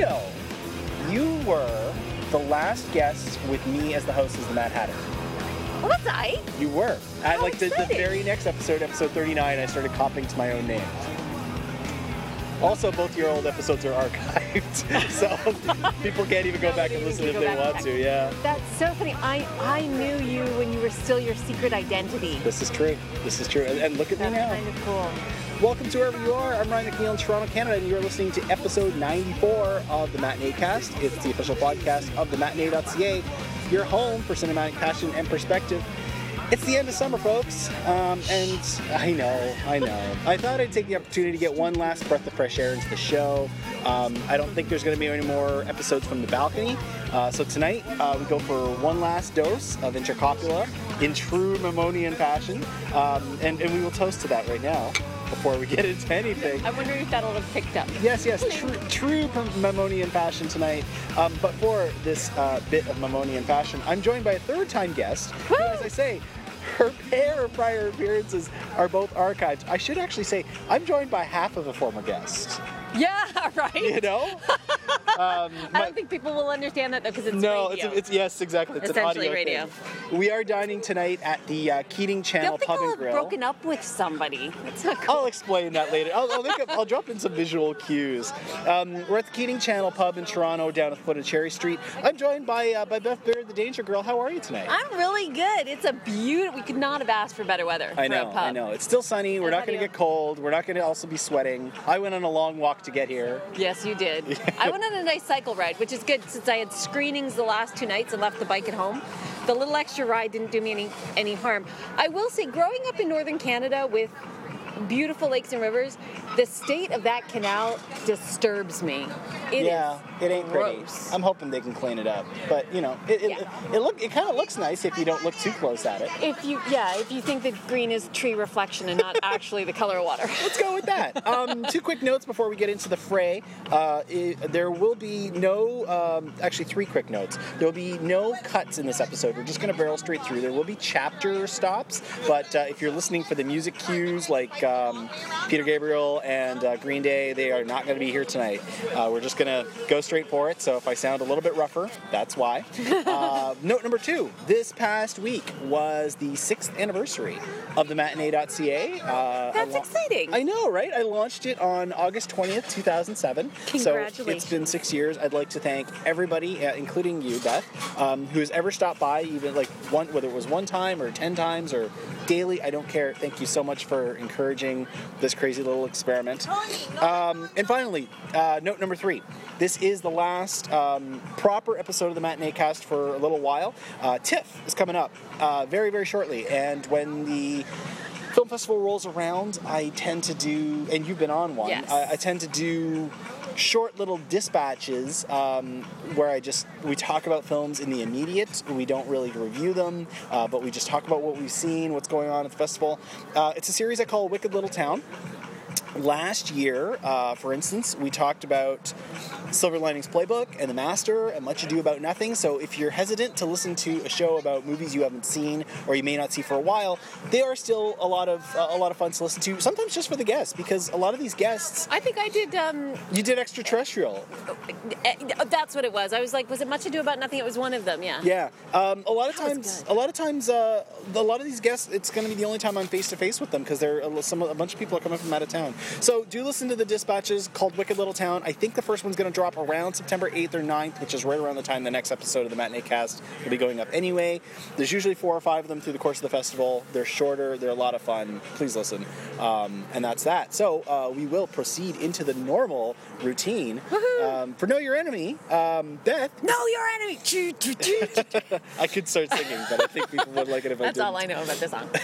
know you were the last guest with me as the host as the Mad Hatter? Was I? You were. At How like the exciting. very next episode 39, I started copying to my own name. Also, both your old episodes are archived, so people can't even go back and listen if they want to. Yeah. That's so funny. I knew you when you were still your secret identity. This is true. This is true. And look at me That's now. kind of cool. Welcome to wherever you are. I'm Ryan McNeil in Toronto, Canada, and you're listening to episode 94 of the Matinee Cast. It's the official podcast of the Matinee.ca, your home for cinematic passion and perspective. It's the end of summer, folks, and I know. I thought I'd take the opportunity to get one last breath of fresh air into the show. I don't think there's going to be any more episodes from the balcony, so tonight we go for one last dose of Intercopula in true Mammonian fashion, and we will toast to that right now before we get into anything. I'm wondering if that'll have picked up. Yes, true Mammonian fashion tonight. But for this bit of Mammonian fashion, I'm joined by a third-time guest. Who, as I say, her pair of prior appearances are both archived. I should actually say I'm joined by half of a former guest. Yeah, right? You know? I don't think people will understand that though because it's radio. It's yes, exactly. It's essentially an audio radio. thing. We are dining tonight at the Keating Channel They'll think Pub I'll and have Grill. broken up with somebody. That's not cool. I'll explain that later. I'll drop in some visual cues. We're at the Keating Channel Pub in Toronto, down at the foot of Cherry Street. I'm joined by Beth Baird, the Danger Girl. How are you tonight? I'm really good. It's a beautiful. We could not have asked for better weather for a pub. I know. It's still sunny. We're not going to get cold. We're not going to also be sweating. I went on a long walk to get here. Yes, you did. I went on a nice cycle ride, which is good since I had screenings the last 2 nights and left the bike at home. The little extra ride didn't do me any harm. I will say, growing up in northern Canada with beautiful lakes and rivers, the state of that canal disturbs me. It ain't pretty. gross. I'm hoping they can clean it up, but you know, it kind of looks nice if you don't look too close at it. If you think that green is tree reflection and not actually the color of water. Let's go with that. 2 quick notes before we get into the fray. There will be no, actually 3 quick notes. There will be no cuts in this episode. We're just going to barrel straight through. There will be chapter stops, but if you're listening for the music cues like Peter Gabriel and Green Day, they are not going to be here tonight. We're just going to go straight for it, so if I sound a little bit rougher, that's why. Note number 2, this past week was the 6th anniversary of the Matinee.ca. That's exciting. I know, right? I launched it on August 20th, 2007. Congratulations. So it's been 6 years. I'd like to thank everybody, including you, Beth, who has ever stopped by, even like whether it was one time or 10 times or daily, I don't care. Thank you so much for encouraging this crazy little experiment. And finally, note number 3. This is the last proper episode of the Matinee Cast for a little while. TIFF is coming up very, very shortly. And when the film festival rolls around, I tend to do, and you've been on one, yes. I tend to do short little dispatches where we talk about films in the immediate. We don't really review them, but we just talk about what we've seen, what's going on at the festival. It's a series I call Wicked Little Town. Last year, for instance, we talked about Silver Linings Playbook and The Master and Much Ado About Nothing. So if you're hesitant to listen to a show about movies you haven't seen or you may not see for a while, they are still a lot of fun to listen to. Sometimes just for the guests, because a lot of these guests. I think I did. You did Extraterrestrial. That's what it was. I was like, was it Much Ado About Nothing? It was one of them. Yeah. Yeah. A lot of times, a lot of these guests, it's going to be the only time I'm face to face with them because a bunch of people are coming from out of town. So do listen to the dispatches called Wicked Little Town. I think the first one's going to drop around September 8th or 9th, which is right around the time the next episode of the Matinee Cast will be going up anyway. There's usually 4 or 5 of them through the course of the festival. They're shorter. They're a lot of fun. Please listen. And that's that. So we will proceed into the normal routine. For Know Your Enemy, Beth. Know Your Enemy! I could start singing, but I think people would like it if I didn't. That's all I know about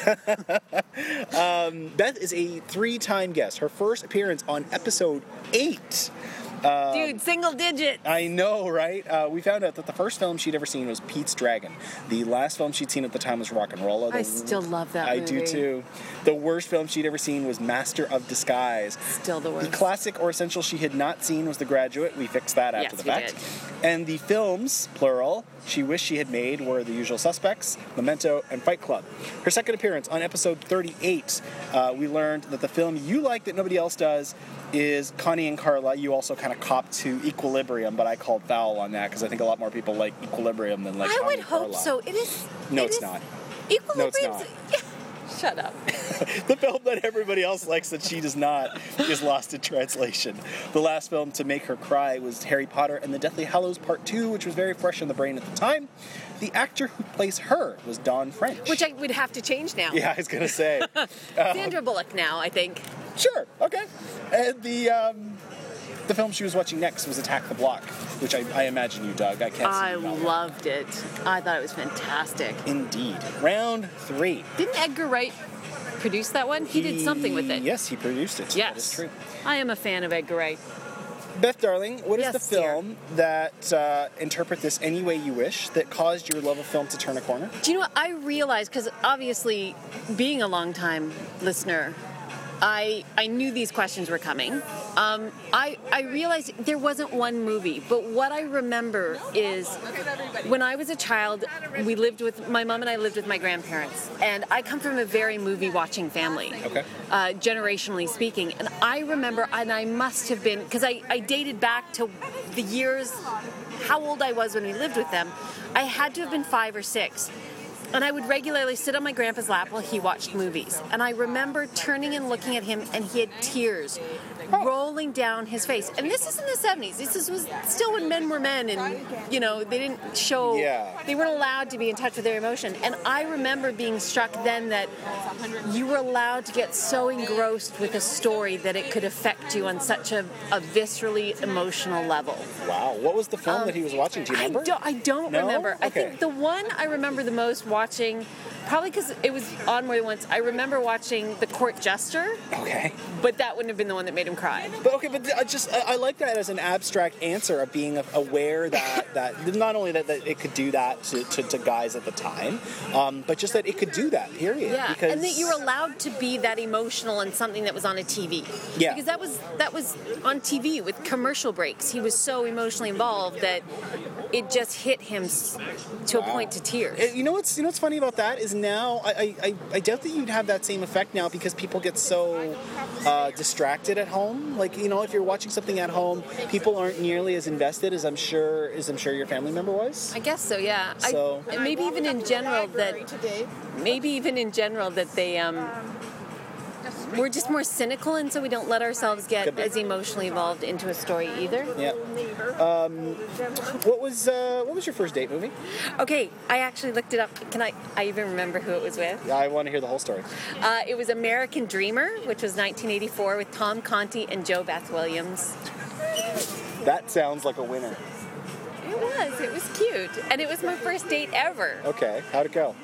this song. Beth is a 3-time guest. Her first appearance on episode 8. Dude, single digit. I know, right? We found out that the first film she'd ever seen was Pete's Dragon. The last film she'd seen at the time was Rock and Rolla. I still love that movie. I do too. The worst film she'd ever seen was Master of Disguise. Still the worst. The classic or essential she had not seen was The Graduate. We fixed that after the fact. Did. And the films, plural, she wished she had made were The Usual Suspects, Memento, and Fight Club. Her second appearance on episode 38, we learned that the film you like that nobody else does is Connie and Carla. You also kind kind of cop to Equilibrium, but I called foul on that because I think a lot more people like Equilibrium than like I would Tommy hope Carlisle. so. It is. No, it it's is- not. Equilibrium's. No, Shut up. The film that everybody else likes that she does not is lost in translation. The last film to make her cry was Harry Potter and the Deathly Hallows Part 2, which was very fresh in the brain at the time. The actor who plays her was Dawn French. Which I would have to change now. Yeah, I was going to say. Sandra Bullock now, I think. Sure, okay. And the film she was watching next was Attack the Block, which I imagine you dug. I can't see I you not. loved it. I thought it was fantastic. Indeed. Round 3. Didn't Edgar Wright produce that one? He did something with it. Yes, he produced it. Yes. That is true. I am a fan of Edgar Wright. Beth, darling, what is Yes, the film that, interpret this any way you wish, that caused your love of film to turn a corner? Do you know what I realized? Because obviously, being a long-time listener, I knew these questions were coming. I realized there wasn't one movie, but what I remember is when I was a child, my mom and I lived with my grandparents, and I come from a very movie-watching family, Okay. generationally speaking. And I remember, and I must have been, because I dated back to the years, how old I was when we lived with them. I had to have been 5 or 6. And I would regularly sit on my grandpa's lap while he watched movies. And I remember turning and looking at him, and he had tears rolling down his face. And this is in the 70s. This was still when men were men, and, they didn't show, they weren't allowed to be in touch with their emotion. And I remember being struck then that you were allowed to get so engrossed with a story that it could affect you on such a viscerally emotional level. Wow. What was the film that he was watching? Do you remember? I don't No? remember. Okay. I think the one I remember the most watching, probably because it was on more than once, I remember watching The Court Jester, Okay. but that wouldn't have been the one that made him cry. But I like that as an abstract answer of being aware that not only that it could do that to guys at the time, but just that it could do that, period. Yeah, Because, and that you were allowed to be that emotional in something that was on a TV. Yeah. Because that was on TV with commercial breaks. He was so emotionally involved that it just hit him to a point to tears. You know what's funny about that is now I doubt that you'd have that same effect now because people get so distracted at home. Like, if you're watching something at home, people aren't nearly as invested as I'm sure your family member was. I guess so, yeah. So- And maybe even in general that they we're just more cynical, and so we don't let ourselves get Could be. as emotionally involved into a story either. Yeah. What was your first date movie? Okay, I actually looked it up. I even remember who it was with. I want to hear the whole story. It was American Dreamer, which was 1984 with Tom Conti and Joe Beth Williams. That sounds like a winner. It was cute, and it was my first date ever. Okay, how'd it go?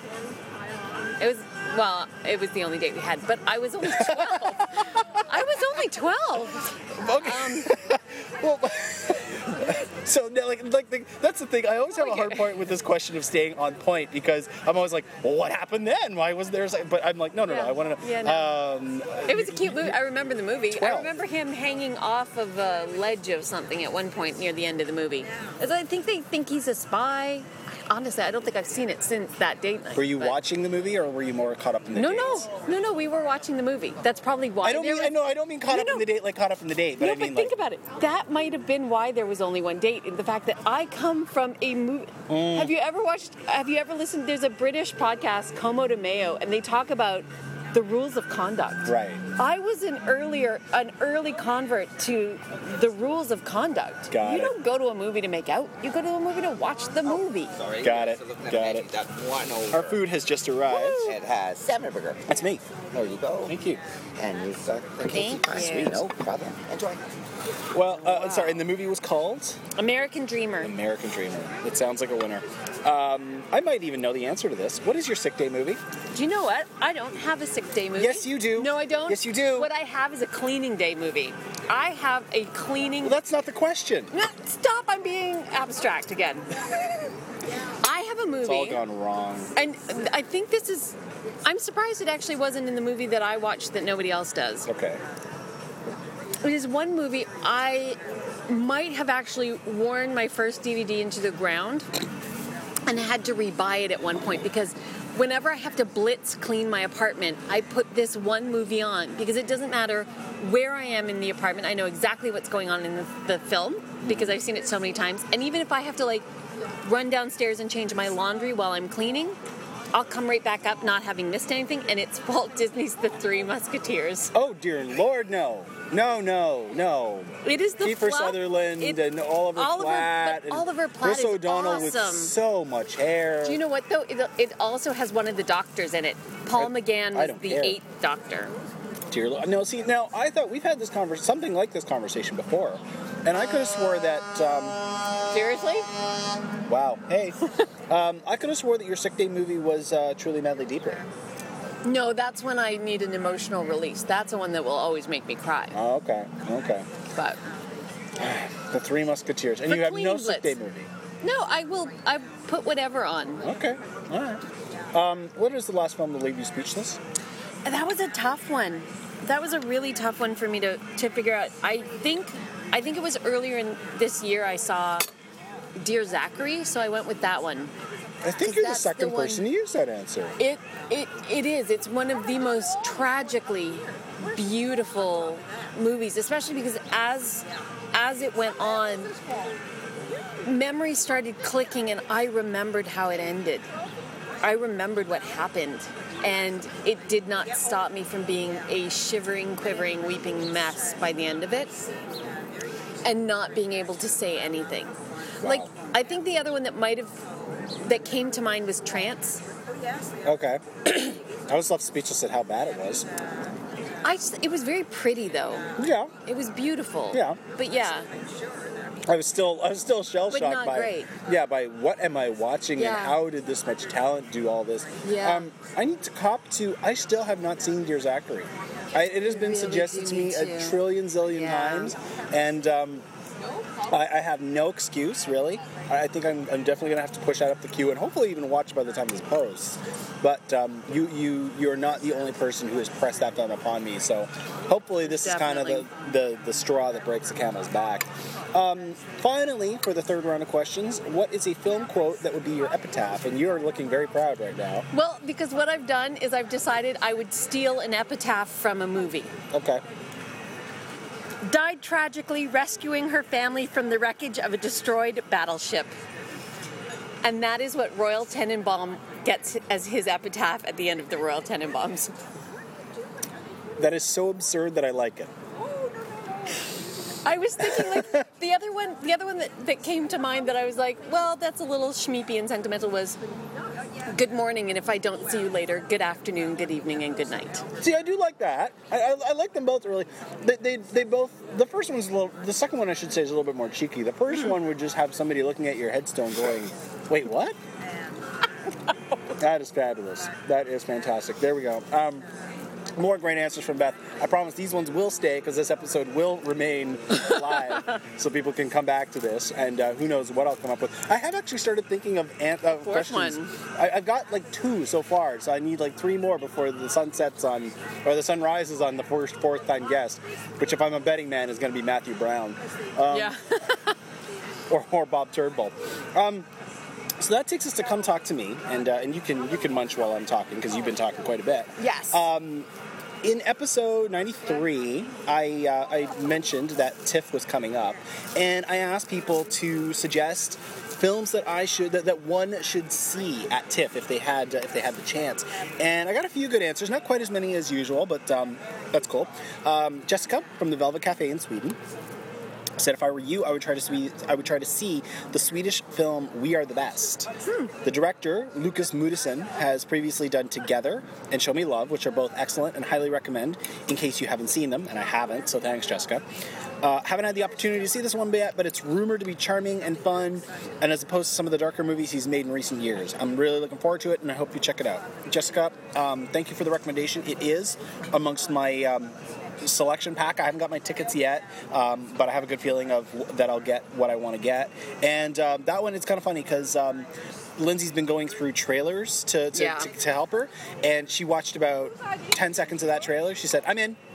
It was the only date we had, but I was only 12. I was only 12. Okay. Well, so that's the thing. I always have a hard point with this question of staying on point because I'm always like, well, what happened then? Why was there? But I'm like, no. I want to know. Yeah, no. It was a cute movie. I remember the movie. 12. I remember him hanging off of a ledge of something at one point near the end of the movie. As I think they think he's a spy. Honestly, I don't think I've seen it since that date night. Were you watching the movie, or were you more caught up in the dates? No. We were watching the movie. That's probably why. I don't mean caught up in the date, like caught up in the date. But No, I mean, but think about it. That might have been why there was only one date. The fact that I come from a movie. Have you ever listened? There's a British podcast, Como de Mayo, and they talk about the rules of conduct. Right. I was an early convert to the rules of conduct. Got you it. don't go to a movie to make out. You go to a movie to watch the movie. Got it. Our food has just arrived. It has salmon burger. That's me. There you go. Thank you. And you've got the Thank cakey you. pie. No problem. Enjoy. Well, sorry, and the movie was called American Dreamer. American Dreamer. It sounds like a winner. I might even know the answer to this. What is your sick day movie? Do you know what? I don't have a sick day movie. Yes, you do. No, I don't. Yes, you do. What I have is a cleaning day movie. I have a cleaning... Well, that's not the question. No, stop! I'm being abstract again. I have a movie. It's all gone wrong. And I think this is... I'm surprised it actually wasn't in the movie that I watched that nobody else does. Okay. It is one movie I might have actually worn my first DVD into the ground and had to rebuy it at one point because whenever I have to blitz clean my apartment, I put this one movie on because it doesn't matter where I am in the apartment. I know exactly what's going on in the film because I've seen it so many times. And even if I have to like run downstairs and change my laundry while I'm cleaning, I'll come right back up not having missed anything, and it's Walt Disney's The Three Musketeers. Oh, dear Lord, no. No. It is the Kiefer fluff. Sutherland and Oliver Platt. But Oliver Platt Chris is O'Donnell awesome. with so much hair. Do you know what, though? It also has one of the doctors in it. Paul McGann was don't the care. 8th Doctor. Dear Lord. No, see, now, I thought we've had this something like this conversation before, and I could have swore that... Seriously? Wow. Hey. I could have swore that your Sick Day movie was Truly Madly Deeply. No, that's when I need an emotional release. That's the one that will always make me cry. Oh, okay. But The Three Musketeers. And For you have Clean no Sick Day Blitz. movie. no, I put whatever on. Okay. All right. What is the last film that leave you speechless? That was a tough one. That was a really tough one for me to figure out. I think it was earlier in this year I saw Dear Zachary, so I went with that one. I think 'Cause you're the that's second the one- person to use that answer. It is. It's one of the most tragically beautiful movies, especially because as it went on, memories started clicking, and I remembered how it ended. I remembered what happened, and it did not stop me from being a shivering, quivering, weeping mess by the end of it, and not being able to say anything. Wow. Like, I think the other one that came to mind was Trance. Okay. I was left speechless at how bad it was. It was very pretty, though. Yeah. It was beautiful. Yeah. But yeah, I was still shell shocked not by great. by what am I watching and Yeah. how did this much talent do all this? Yeah. I need to cop to. I still have not seen Dear Zachary. It has been really suggested do to me need a to. trillion zillion Yeah. times, and I have no excuse really. I think I'm definitely gonna have to push that up the queue and hopefully even watch it by the time this posts. But you're not the only person who has pressed that film upon me. So hopefully this is kind of the straw that breaks the camel's back. Finally, for the third round of questions, what is a film quote that would be your epitaph? And you're looking very proud right now. well, because what I've done is I've decided I would steal an epitaph from a movie. Okay. Died tragically rescuing her family from the wreckage of a destroyed battleship. And that is what Royal Tenenbaum gets as his epitaph at the end of the Royal Tenenbaums. That is so absurd that I like it. I was thinking, like, the other one that came to mind that I was like, well, that's a little schmeepy and sentimental was good morning, and if I don't see you later, good afternoon, good evening, and good night. See, I do like that. I like them both really. They both. The first one's a little. The second one, I should say, is a little bit more cheeky. The first one would just have somebody looking at your headstone going, "Wait, what?" That is fabulous. That is fantastic. There we go. More great answers from Beth. I promise these ones will stay because this episode will remain live, so people can come back to this. And who knows what I'll come up with. I have actually started thinking of questions. one. I've got like 2 so far, so I need like 3 more before the sun sets on, or the sun rises on the fourth time guest, which if I'm a betting man is going to be Matthew Brown. Yeah. or Bob Turnbull. So that takes us to Come Talk to Me, and you can munch while I'm talking because you've been talking quite a bit. Yes. In episode 93, I mentioned that TIFF was coming up, and I asked people to suggest films that one should see at TIFF if they had the chance. And I got a few good answers, not quite as many as usual, but that's cool. Jessica from the Velvet Cafe in Sweden said, if I were you, I would try to see the Swedish film We Are the Best. The director, Lukas Moodysson, has previously done Together and Show Me Love, which are both excellent and highly recommend in case you haven't seen them, and I haven't, so thanks, Jessica. Haven't had the opportunity to see this one yet, but it's rumored to be charming and fun, and as opposed to some of the darker movies he's made in recent years. I'm really looking forward to it, and I hope you check it out. Jessica, thank you for the recommendation. It is amongst my selection pack. I haven't got my tickets yet, but I have a good feeling that I'll get what I want to get. And that one, it's kind of funny because Lindsay's been going through trailers to help her, and she watched about 10 seconds of that trailer. She said, "I'm in."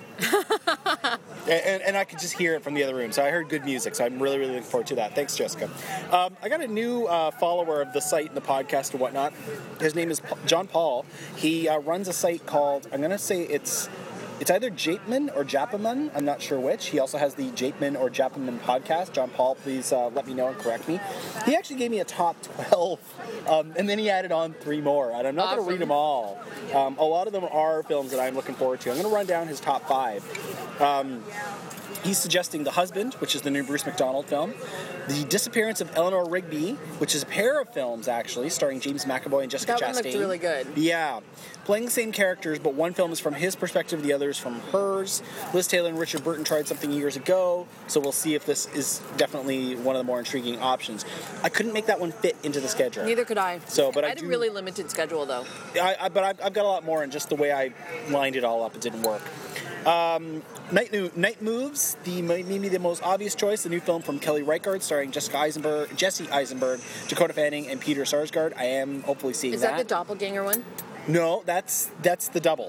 and I could just hear it from the other room. So I heard good music. So I'm really, really looking forward to that. Thanks, Jessica. I got a new follower of the site and the podcast and whatnot. His name is John Paul. He runs a site called, I'm going to say it's either Japeman or Japaman. I'm not sure which. He also has the Japeman or Japaman podcast. John Paul, please let me know and correct me. He actually gave me a top 12, and then he added on 3 more. And I'm not going to read them all. A lot of them are films that I'm looking forward to. I'm going to run down his top 5. He's suggesting The Husband, which is the new Bruce McDonald film. The Disappearance of Eleanor Rigby, which is a pair of films, actually, starring James McAvoy and Jessica Chastain. That one looked really good. Yeah. Playing the same characters, but one film is from his perspective, the other is from hers. Liz Taylor and Richard Burton tried something years ago, so we'll see if this is definitely one of the more intriguing options. I couldn't make that one fit into the schedule. Neith could I. But I had a really limited schedule, though. But I've got a lot more, and just the way I lined it all up, it didn't work. Night Moves, maybe the most obvious choice, the new film from Kelly Reichardt starring Jesse Eisenberg, Dakota Fanning, and Peter Sarsgaard. I am hopefully seeing that. Is that the doppelganger one? No, that's the Double.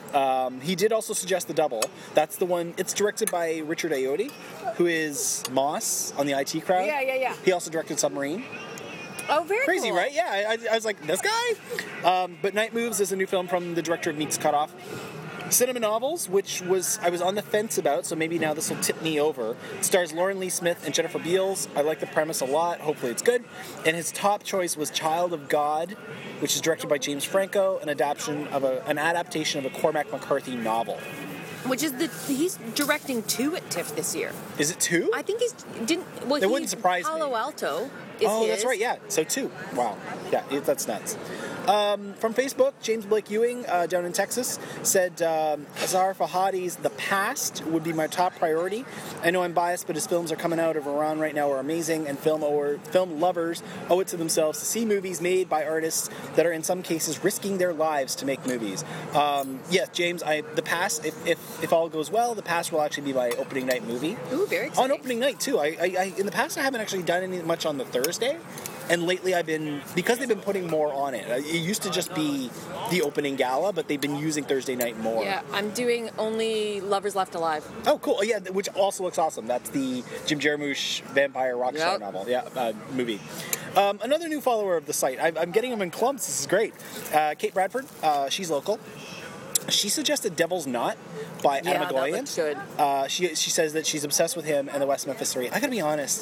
He did also suggest The Double. That's the one. It's directed by Richard Ayoade, who is Moss on the IT Crowd. Yeah. He also directed Submarine. Oh, very Crazy, cool. right? Yeah, I was like, this guy? But Night Moves is a new film from the director of Meets Cut Off. Cinema Novels, which I was on the fence about, so maybe now this will tip me over. It stars Lauren Lee Smith and Jennifer Beals. I like the premise a lot. Hopefully it's good. And his top choice was Child of God, which is directed by James Franco, an adaptation of a Cormac McCarthy novel. Which is he's directing 2 at TIFF this year. Is it 2? I think it wouldn't surprise me. Palo Alto is his. That's right, yeah. So 2. Wow. Yeah, that's nuts. From Facebook, James Blake Ewing down in Texas said Azar Fahadi's The Past would be my top priority. I know I'm biased, but his films are coming out of Iran right now are amazing, and film lovers owe it to themselves to see movies made by artists that are in some cases risking their lives to make movies. Yes, James, The Past, if all goes well, The Past will actually be my opening night movie. Ooh, very exciting. On opening night, too. I in the past, I haven't actually done much on the Thursday. And lately because they've been putting more on it. It used to just be the opening gala, but they've been using Thursday night more. Yeah, I'm doing Only Lovers Left Alive. Oh, cool. Yeah, which also looks awesome. That's the Jim Jarmusch vampire rock star novel. Yeah, movie. Another new follower of the site. I'm getting them in clumps. This is great. Kate Bradford, she's local. She suggested Devil's Knot by Adam Agoyan. That looks good. She says that she's obsessed with him and the West Memphis 3. I gotta be honest,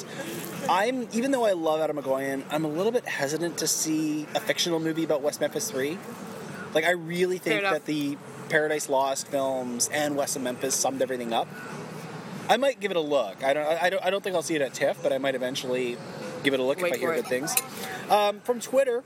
even though I love Adam Agoyan, I'm a little bit hesitant to see a fictional movie about West Memphis 3. Like, I really think that the Paradise Lost films and West of Memphis summed everything up. I might give it a look. I don't think I'll see it at TIFF, but I might eventually give it a look if I hear good things. From Twitter,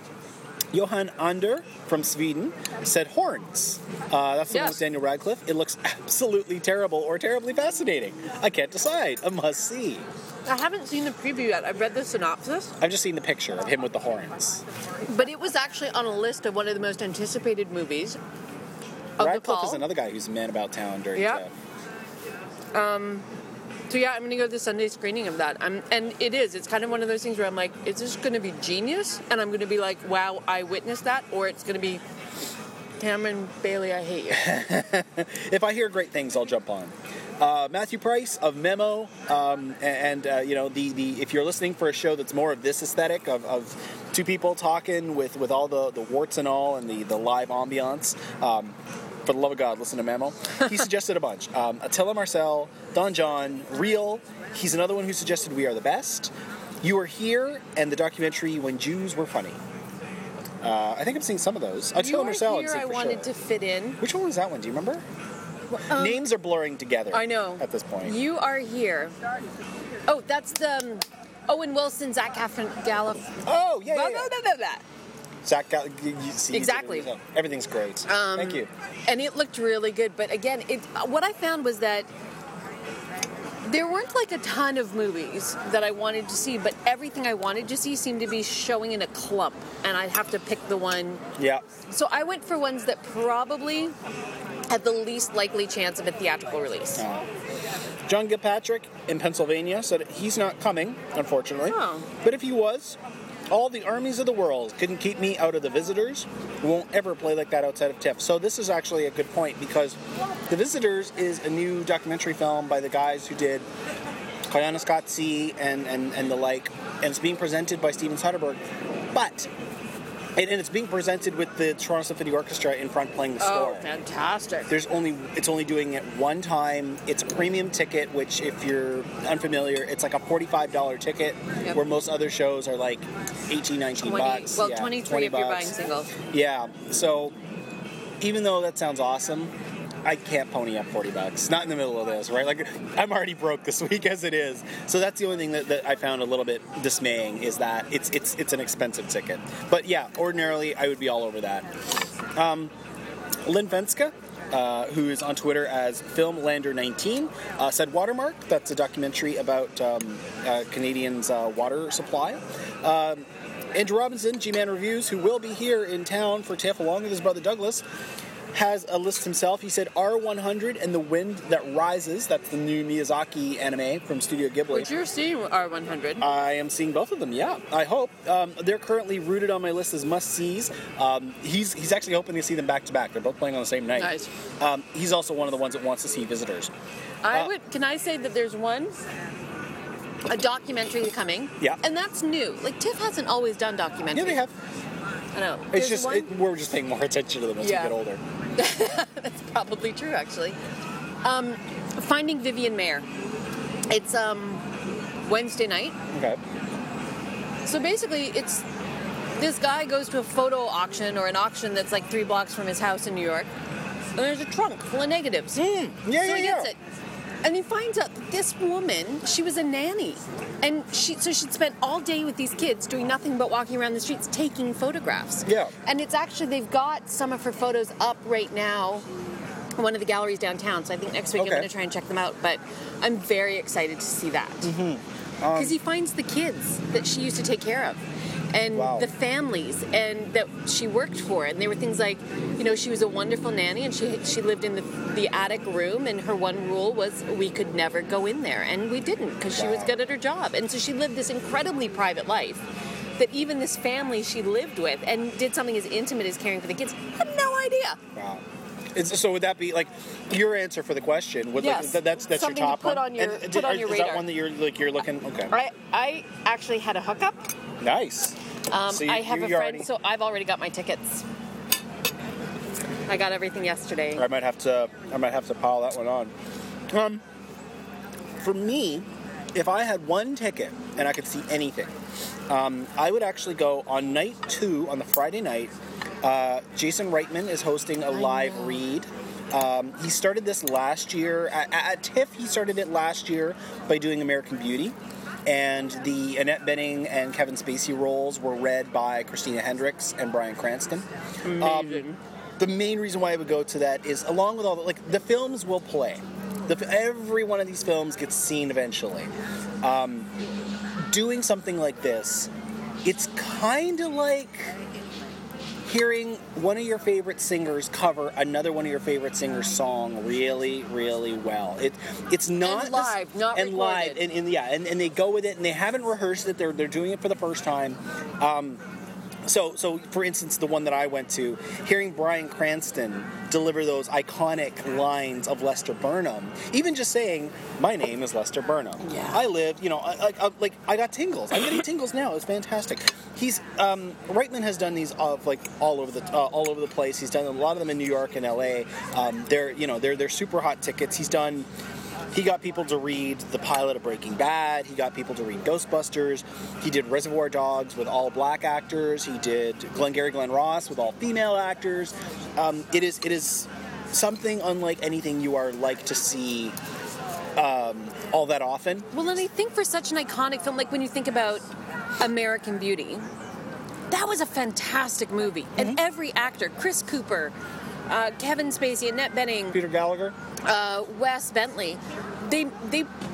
Johan Ander from Sweden said Horns. That's the one with Daniel Radcliffe. It looks absolutely terrible or terribly fascinating. I can't decide. A must-see. I haven't seen the preview yet. I've read the synopsis. I've just seen the picture of him with the horns. But it was actually on a list of one of the most anticipated movies of Radcliffe the fall. is another guy who's a man about town during TIFF. So yeah, I'm going to go to the Sunday screening of that. And it is. It's kind of one of those things where I'm like, is this going to be genius? And I'm going to be like, wow, I witnessed that. Or it's going to be, Cameron Bailey, I hate you. If I hear great things, I'll jump on. Matthew Price of Memo, if you're listening for a show that's more of this aesthetic of two people talking with all the warts and all and the live ambiance, for the love of God, listen to Memo. He suggested a bunch. Attila Marcel, Don John, Real. He's another one who suggested We Are the Best. You Are Here, and the documentary When Jews Were Funny. I think I'm seeing some of those. Attila Marcel, Here, I wanted to fit in. Which one was that one? Do you remember? Names are blurring together. I know. At this point. You Are Here. Oh, that's the Owen Wilson, Zach Galifianakis. Oh, yeah. Zach Exactly. Everything's great. Thank you. And it looked really good. But again, what I found was that there weren't like a ton of movies that I wanted to see, but everything I wanted to see seemed to be showing in a clump, and I'd have to pick the one. Yeah. So I went for ones that probably have the least likely chance of a theatrical release. John Gilpatrick in Pennsylvania said he's not coming, unfortunately. Oh. But if he was, all the armies of the world couldn't keep me out of The Visitors. We won't ever play like that outside of TIFF. So this is actually a good point, because The Visitors is a new documentary film by the guys who did Koyaanisqatsi and the like, and it's being presented by Steven Soderbergh. But and it's being presented with the Toronto Symphony Orchestra in front playing the score. Oh, fantastic. It's only doing it one time. It's a premium ticket, which if you're unfamiliar, it's like a $45 ticket, where most other shows are like 18, 19 bucks. Well, yeah, 23 20 if you're buying bucks. single. Yeah. So even though that sounds awesome, I can't pony up $40. Not in the middle of this, right? Like, I'm already broke this week as it is. So that's the only thing that I found a little bit dismaying, is that it's an expensive ticket. But yeah, ordinarily I would be all over that. Lynn Fenska, who is on Twitter as Filmlander19, said Watermark. That's a documentary about Canadians' water supply. Andrew Robinson, G-Man Reviews, who will be here in town for TIFF along with his brother Douglas, has a list himself. He said R100 and the Wind That Rises. That's the new Miyazaki anime from Studio Ghibli. But you're seeing R100. I am seeing both of them, yeah. I hope. They're currently rooted on my list as must-sees. He's actually hoping to see them back-to-back. They're both playing on the same night. Nice. He's also one of the ones that wants to see Visitors. Can I say that there's a documentary coming? Yeah. And that's new. Like, TIFF hasn't always done documentaries. Yeah, they have. I know. It's There's just, we're just paying more attention to them as we get older. That's probably true, actually. Finding Vivian Mayer. It's Wednesday night. Okay. So basically, it's this guy goes to a photo auction, or an auction that's like 3 blocks from his house in New York, and there's a trunk full of negatives. Yeah, So he gets it. And he finds out that this woman, she was a nanny. And she'd spent all day with these kids doing nothing but walking around the streets taking photographs. Yeah. And it's actually, they've got some of her photos up right now in one of the galleries downtown. So I think next week I'm going to try and check them out. But I'm very excited to see that. Because he finds the kids that she used to take care of. And the families and that she worked for, and there were things like, she was a wonderful nanny, and she lived in the attic room, and her one rule was we could never go in there, and we didn't because she was good at her job, and so she lived this incredibly private life that even this family she lived with and did something as intimate as caring for the kids had no idea. Wow. So would that be like your answer for the question? Yes. That's something your top to put one. On your, put on your is radar. that one that you're looking? Okay. I actually had a hookup. Nice. So I have a friend, so I've already got my tickets. I got everything yesterday. I might have to pile that one on. For me, if I had one ticket and I could see anything, I would actually go on night 2 on the Friday night. Jason Reitman is hosting a live read. He started this last year at TIFF. He started it last year by doing American Beauty. And the Annette Bening and Kevin Spacey roles were read by Christina Hendricks and Bryan Cranston. Amazing. The main reason why I would go to that is, along with all the films will play. Every one of these films gets seen eventually. Doing something like this, it's kind of like hearing one of your favorite singers cover another one of your favorite singers' song really, really well. It's not and live, not and recorded. live, and they go with it, and they haven't rehearsed it. They're doing it for the first time. So for instance, the one that I went to, hearing Bryan Cranston deliver those iconic lines of Lester Burnham, even just saying, "My name is Lester Burnham. Yeah. I live," I got tingles. I'm getting tingles now. It's fantastic. He's Reitman has done these all over the place. He's done a lot of them in New York and L.A. They're super hot tickets. He got people to read the pilot of Breaking Bad. He got people to read Ghostbusters. He did Reservoir Dogs with all black actors. He did Glengarry Glen Ross with all female actors. It is something unlike anything you are like to see all that often. Well, and I think for such an iconic film, like when you think about American Beauty, that was a fantastic movie. And every actor, Chris Cooper, Kevin Spacey, Annette Bening, Peter Gallagher, Wes Bentley, they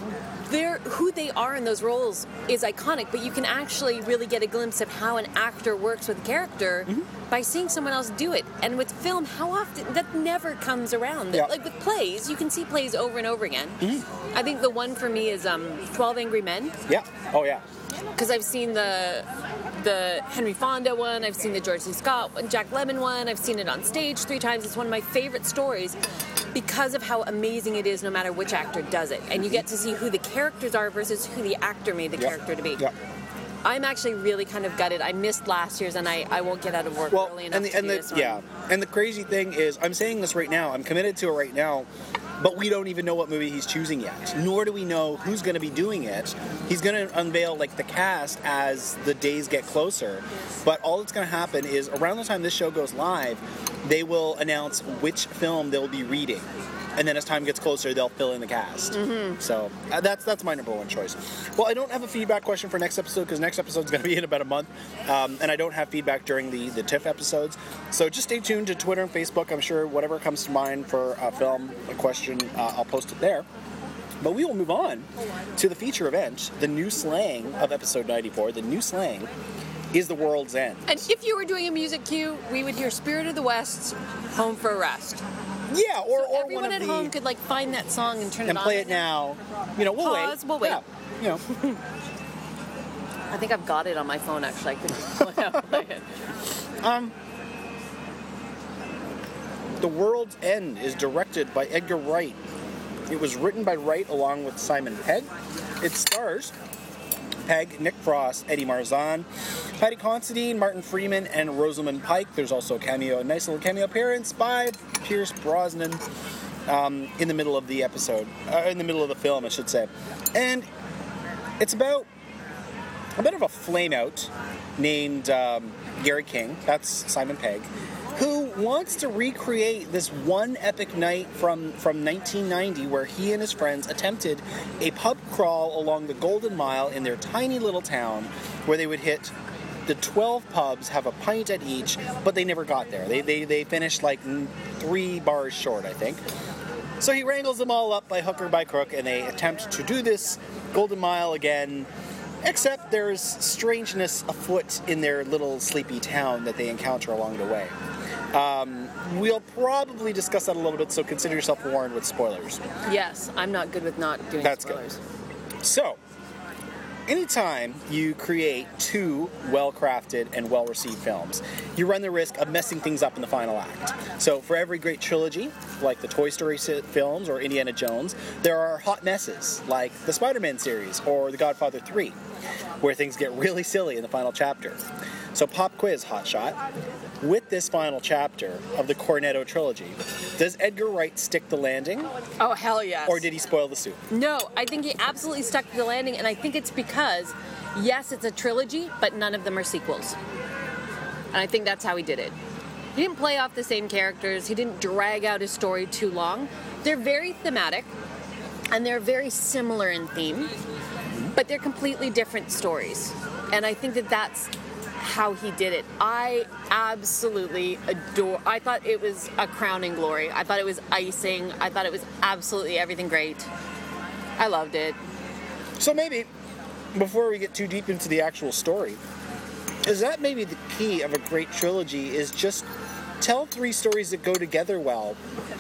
who they are in those roles is iconic, but you can actually really get a glimpse of how an actor works with a character by seeing someone else do it. And with film, how often that never comes around. Yeah. Like with plays, you can see plays over and over again. I think the one for me is 12 Angry Men. Yeah. Oh, yeah. Because I've seen the Henry Fonda one, I've seen the George C. Scott one, Jack Lemmon one, I've seen it on stage 3 times. It's one of my favorite stories because of how amazing it is no matter which actor does it. And you get to see who the characters are versus who the actor made the character to be. Yeah. I'm actually really kind of gutted. I missed last year's and I won't get out of work early enough to do this one. Yeah. And the crazy thing is, I'm saying this right now, I'm committed to it right now, but we don't even know what movie he's choosing yet. Nor do we know who's going to be doing it. He's going to unveil like the cast as the days get closer. But all that's going to happen is around the time this show goes live, they will announce which film they'll be reading. And then as time gets closer, they'll fill in the cast. So that's my number one choice. Well, I don't have a feedback question for next episode because next episode is going to be in about a month. And I don't have feedback during the TIFF episodes. So just stay tuned to Twitter and Facebook. I'm sure whatever comes to mind for a film, a question, I'll post it there. But we will move on to the feature event, the new slang of episode 94. The new slang is The World's End. And if you were doing a music cue, we would hear Spirit of the West, Home for a Rest. Yeah, or Everyone one of at home could like find that song and turn it and on. play it now. You know, we'll Pause, wait. we'll wait. Yeah, you know. I think I've got it on my phone actually. I could just pull it out and play it. The World's End is directed by Edgar Wright. It was written by Wright along with Simon Pegg. It stars Pegg, Nick Frost, Eddie Marzan, Patty Considine, Martin Freeman, and Rosamund Pike. There's also a nice little cameo appearance by Pierce Brosnan in the middle of the episode, in the middle of the film, I should say. And it's about a bit of a flameout named Gary King, that's Simon Pegg, who wants to recreate this one epic night from 1990 where he and his friends attempted a pub crawl along the Golden Mile in their tiny little town where they would hit the 12 pubs, have a pint at each, but they never got there. They finished like 3 bars short, I think. So he wrangles them all up by hook or by crook, and they attempt to do this Golden Mile again, except there's strangeness afoot in their little sleepy town that they encounter along the way. We'll probably discuss that a little bit, so consider yourself warned with spoilers. Yes, I'm not good with not doing That's spoilers. Good. So, anytime you create 2 well-crafted and well-received films, you run the risk of messing things up in the final act. So for every great trilogy, like the Toy Story films or Indiana Jones, there are hot messes, like the Spider-Man series or The Godfather 3, where things get really silly in the final chapter. So pop quiz, hotshot. With this final chapter of the Cornetto trilogy, does Edgar Wright stick the landing? Oh, hell yes. Or did he spoil the soup? No, I think he absolutely stuck to the landing, and I think it's because, yes, it's a trilogy, but none of them are sequels. And I think that's how he did it. He didn't play off the same characters. He didn't drag out his story too long. They're very thematic, and they're very similar in theme, but they're completely different stories. And I think that that's how he did it. I absolutely I thought it was a crowning glory. I thought it was icing. I thought it was absolutely everything great. I loved it. So maybe, before we get too deep into the actual story, is that maybe the key of a great trilogy, is just tell 3 stories that go together well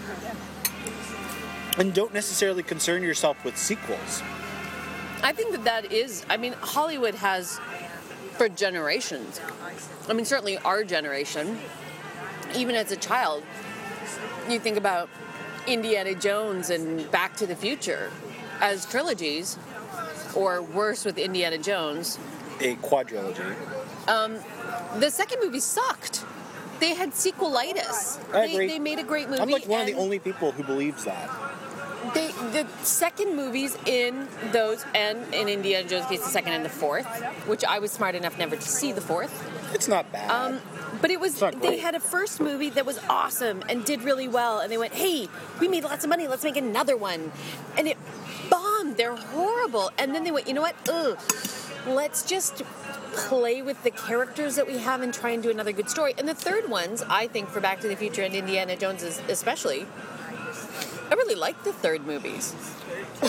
and don't necessarily concern yourself with sequels. I think that is, I mean, Hollywood has for generations. I mean, certainly our generation, even as a child, you think about Indiana Jones and Back to the Future as trilogies, or worse with Indiana Jones. A quadrilogy. The second movie sucked. They had sequelitis. I agree. They made a great movie. I'm like one of the only people who believes that. The second movies in those, and in Indiana Jones case, the second and the fourth, which I was smart enough never to see the fourth. It's not bad. But it was, not they great. had a first movie that was awesome and did really well, and they went, hey, we made lots of money, let's make another one. And it bombed. They're horrible. And then they went, you know what? Let's just play with the characters that we have and try and do another good story. And the third ones, I think, for Back to the Future and Indiana Jones especially, I really liked the third movies.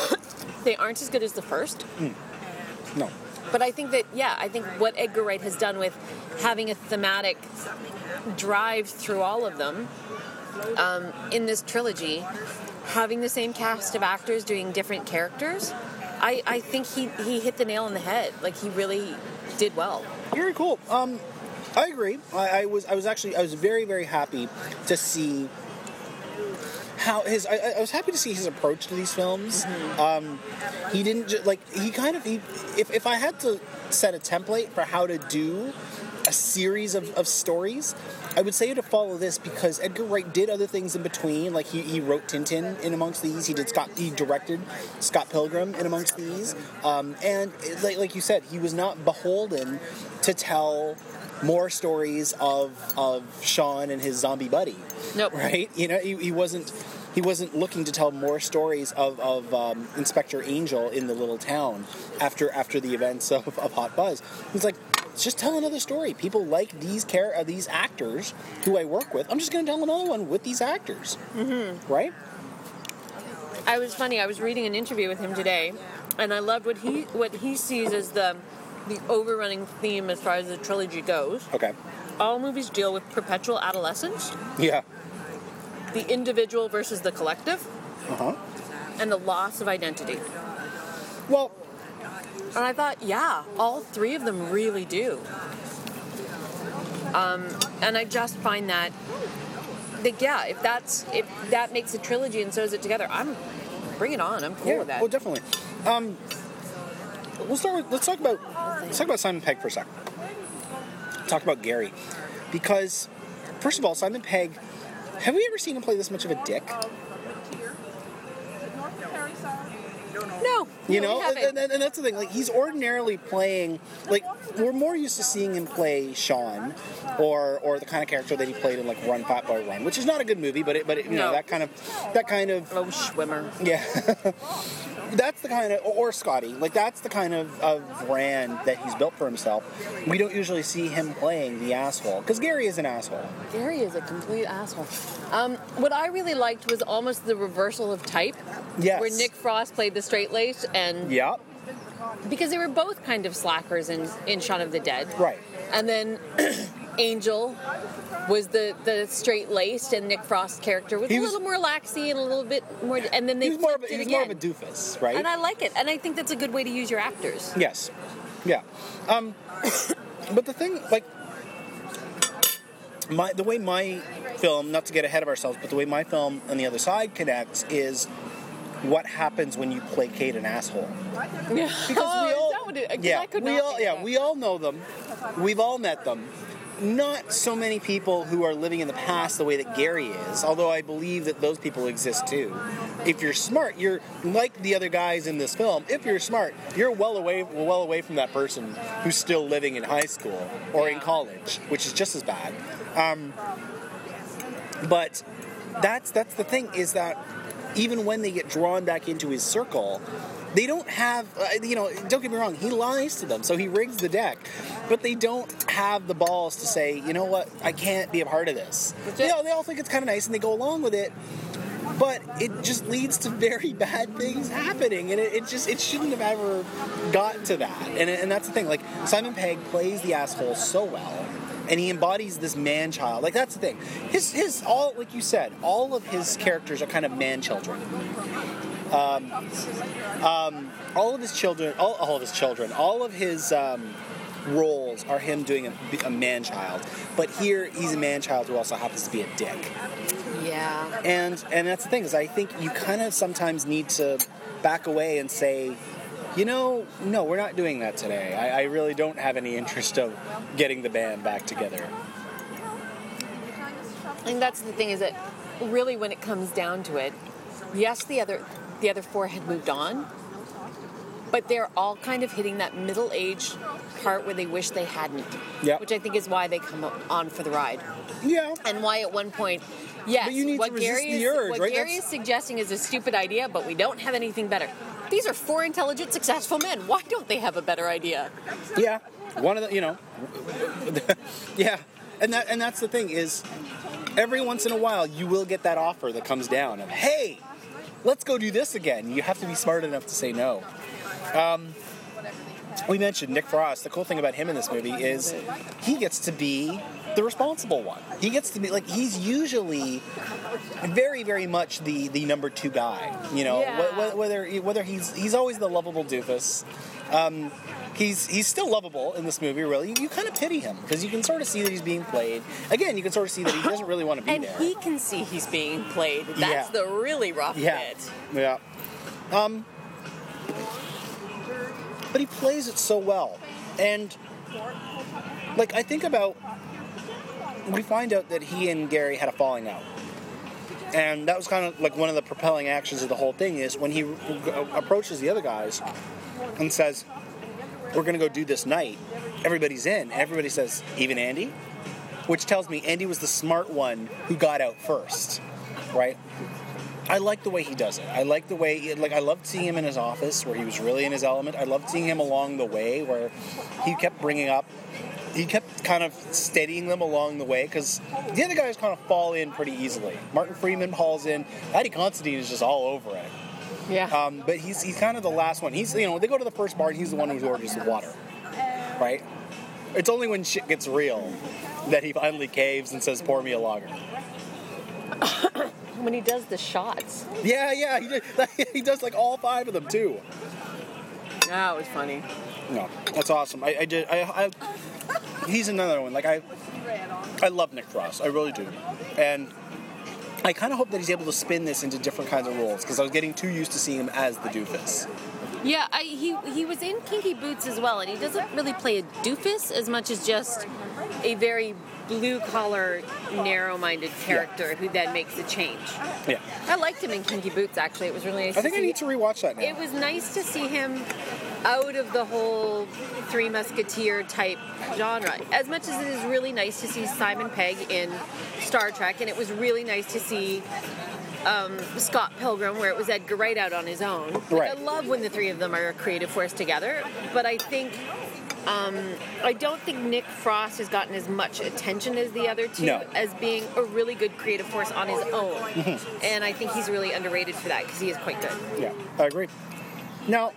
they aren't as good as the first. No. But I think that, I think what Edgar Wright has done with having a thematic drive through all of them in this trilogy, having the same cast of actors doing different characters, I think he hit the nail on the head. Like, he really did well. Very cool. I agree. I was very, very happy to see how I was happy to see his approach to these films. He didn't just, if I had to set a template for how to do a series of stories, I would say to follow this, because Edgar Wright did other things in between. Like, he wrote Tintin in amongst these. He directed Scott Pilgrim in amongst these. And like you said, he was not beholden to tell more stories of Sean and his zombie buddy. Nope. Right? You know, he wasn't looking to tell more stories of Inspector Angel in the little town after the events of Hot Buzz. He's like, let's just tell another story. People like these actors who I work with. I'm just going to tell another one with these actors. Mm-hmm. Right? I was reading an interview with him today, and I loved what he sees as the overrunning theme as far as the trilogy goes. Okay. All movies deal with perpetual adolescence. Yeah. The individual versus the collective. Uh-huh. And the loss of identity. Well, and I thought, all three of them really do. And I just find that, if that makes a trilogy and sews it together, bring it on. I'm cool with that. Oh, definitely. Let's talk about Simon Pegg for a second. Talk about Gary, because first of all, Simon Pegg. Have we ever seen him play this much of a dick? No. You know, and that's the thing. Like, he's ordinarily playing, like, we're more used to seeing him play Sean, or the kind of character that he played in, like, Run Fat Boy Run, which is not a good movie, but know, that kind of. Oh, Schwimmer. Yeah. That's the kind of, or Scotty, like, that's the kind of brand that he's built for himself. We don't usually see him playing the asshole, because Gary is an asshole. Gary is a complete asshole. What I really liked was almost the reversal of type. Yes. Where Nick Frost played the straight-laced, and... Yeah. Because they were both kind of slackers in Shaun of the Dead. Right. And then Angel was the straight-laced, and Nick Frost's character was a little more laxy and a little bit more... And then they flipped it again. He's more of a doofus, right? And I like it. And I think that's a good way to use your actors. Yes. Yeah. But the thing, like... The way my film, not to get ahead of ourselves, but the way my film on the other side connects is what happens when you placate an asshole. Yeah. Because we all know them. We've all met them. Not so many people who are living in the past the way that Gary is, although I believe that those people exist too. If you're smart, you're like the other guys in this film. If you're smart, you're well away from that person who's still living in high school or in college, which is just as bad. But that's the thing, is that even when they get drawn back into his circle, they don't have, don't get me wrong, he lies to them, so he rigs the deck, but they don't have the balls to say, you know what, I can't be a part of this. They all think it's kind of nice and they go along with it, but it just leads to very bad things happening, and it shouldn't have ever got to that. And that's the thing, like, Simon Pegg plays the asshole so well, and he embodies this man-child. Like, that's the thing. His all, like you said, all of his characters are kind of man-children. All of his roles are him doing a man-child. But here, he's a man-child who also happens to be a dick. Yeah. And that's the thing, is I think you kind of sometimes need to back away and say, no, we're not doing that today. I really don't have any interest of getting the band back together. And that's the thing, is that really when it comes down to it, yes, the other four had moved on, but they're all kind of hitting that middle-aged part where they wish they hadn't. Yeah. Which I think is why they come on for the ride. Yeah. And why at one point, yes, but you need to resist the urge, what right? Gary is suggesting is a stupid idea, but we don't have anything better. These are four intelligent, successful men. Why don't they have a better idea? Yeah. One of the, yeah. And that's the thing, is every once in a while you will get that offer that comes down of, hey, let's go do this again. You have to be smart enough to say no. We mentioned Nick Frost. The cool thing about him in this movie is he gets to be the responsible one. He gets to be, like, he's usually very, very much the number two guy. You know, Yeah. whether he's always the lovable doofus. He's still lovable in this movie, really. You kind of pity him, because you can sort of see that he's being played. Again, you can sort of see that he doesn't really want to be And there. he can see he's being played. That's Yeah. the really rough bit. Yeah. But he plays it so well. And, like, I think about, we find out that he and Gary had a falling out. And that was kind of like one of the propelling actions of the whole thing, is when he approaches the other guys and says, we're going to go do this night. Everybody's in. Everybody says, even Andy? Which tells me Andy was the smart one who got out first, right? I like the way he does it. I like the way, like, I loved seeing him in his office where he was really in his element. I loved seeing him along the way where he kept kind of steadying them along the way, because the other guys kind of fall in pretty easily. Martin Freeman falls in. Paddy Considine is just all over it. Yeah. But he's kind of the last one. He's, you know, they go to the first bar and he's the one who orders the water, right? It's only when shit gets real that he finally caves and says, pour me a lager. When he does the shots. Yeah, he does like all 5 of them too. That was funny. No, that's awesome. He's another one. Like, I love Nick Frost. I really do. And I kind of hope that he's able to spin this into different kinds of roles, because I was getting too used to seeing him as the doofus. Yeah, he was in Kinky Boots as well, and he doesn't really play a doofus as much as just a very blue-collar, narrow-minded character who then makes a change. Yeah. I liked him in Kinky Boots, actually. It was really nice I think I need to rewatch that now. It was nice to see him out of the whole Three Musketeer type genre. As much as it is really nice to see Simon Pegg in Star Trek, and it was really nice to see Scott Pilgrim, where it was Edgar Wright out on his own. Like, Right. I love when the three of them are a creative force together, but I think I don't think Nick Frost has gotten as much attention as the other two as being a really good creative force on his own. And I think he's really underrated for that, because he is quite good. Yeah, I agree. Now,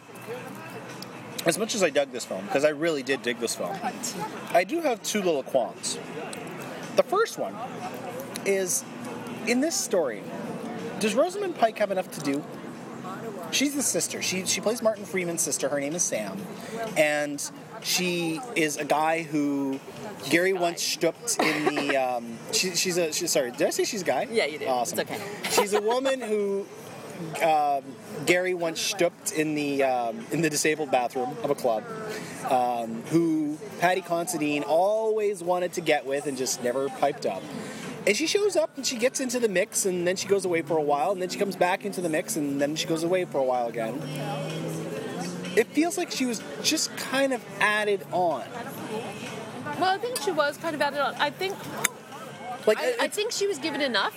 as much as I dug this film, because I really did dig this film, I do have 2 little qualms. The first one is, in this story, does Rosamund Pike have enough to do? She's the sister. She plays Martin Freeman's sister. Her name is Sam. And she is a guy who Gary once stooped in the... sorry, did I say she's a guy? Yeah, you did. Awesome. It's okay. She's a woman who Gary once stooped in the disabled bathroom of a club, who Paddy Considine always wanted to get with and just never piped up. And she shows up and she gets into the mix, and then she goes away for a while, and then she comes back into the mix, and then she goes away for a while again. It feels like she was just kind of added on. Well, I think she was kind of added on. I think I think she was given enough.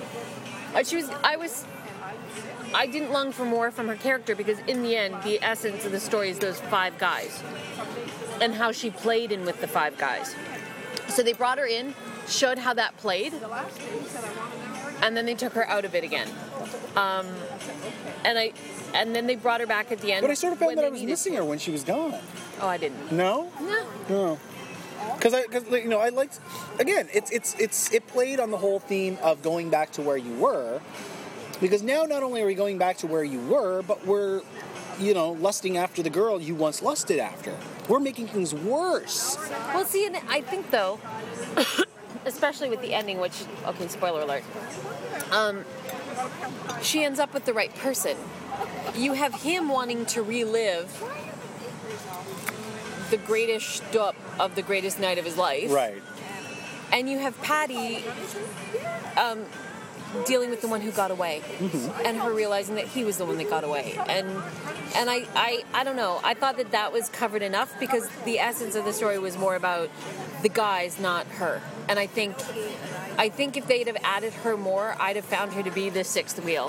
I didn't long for more from her character, because in the end, the essence of the story is those 5 guys and how she played in with the 5 guys. So they brought her in, showed how that played, and then they took her out of it again. And then they brought her back at the end. But I sort of found when that they I was needed missing her when she was gone. Oh, I didn't. No? No. No. Because you know, I liked, again, it played on the whole theme of going back to where you were, because now not only are we going back to where you were, but we're, you know, lusting after the girl you once lusted after. We're making things worse. Well, see, and I think, though, especially with the ending, which, okay, spoiler alert, she ends up with the right person. You have him wanting to relive the greatest shtup of the greatest night of his life. Right. And you have Patty dealing with the one who got away, and her realizing that he was the one that got away. And I don't know. I thought that was covered enough, because the essence of the story was more about the guys, not her. And I think if they'd have added her more, I'd have found her to be the 6th wheel.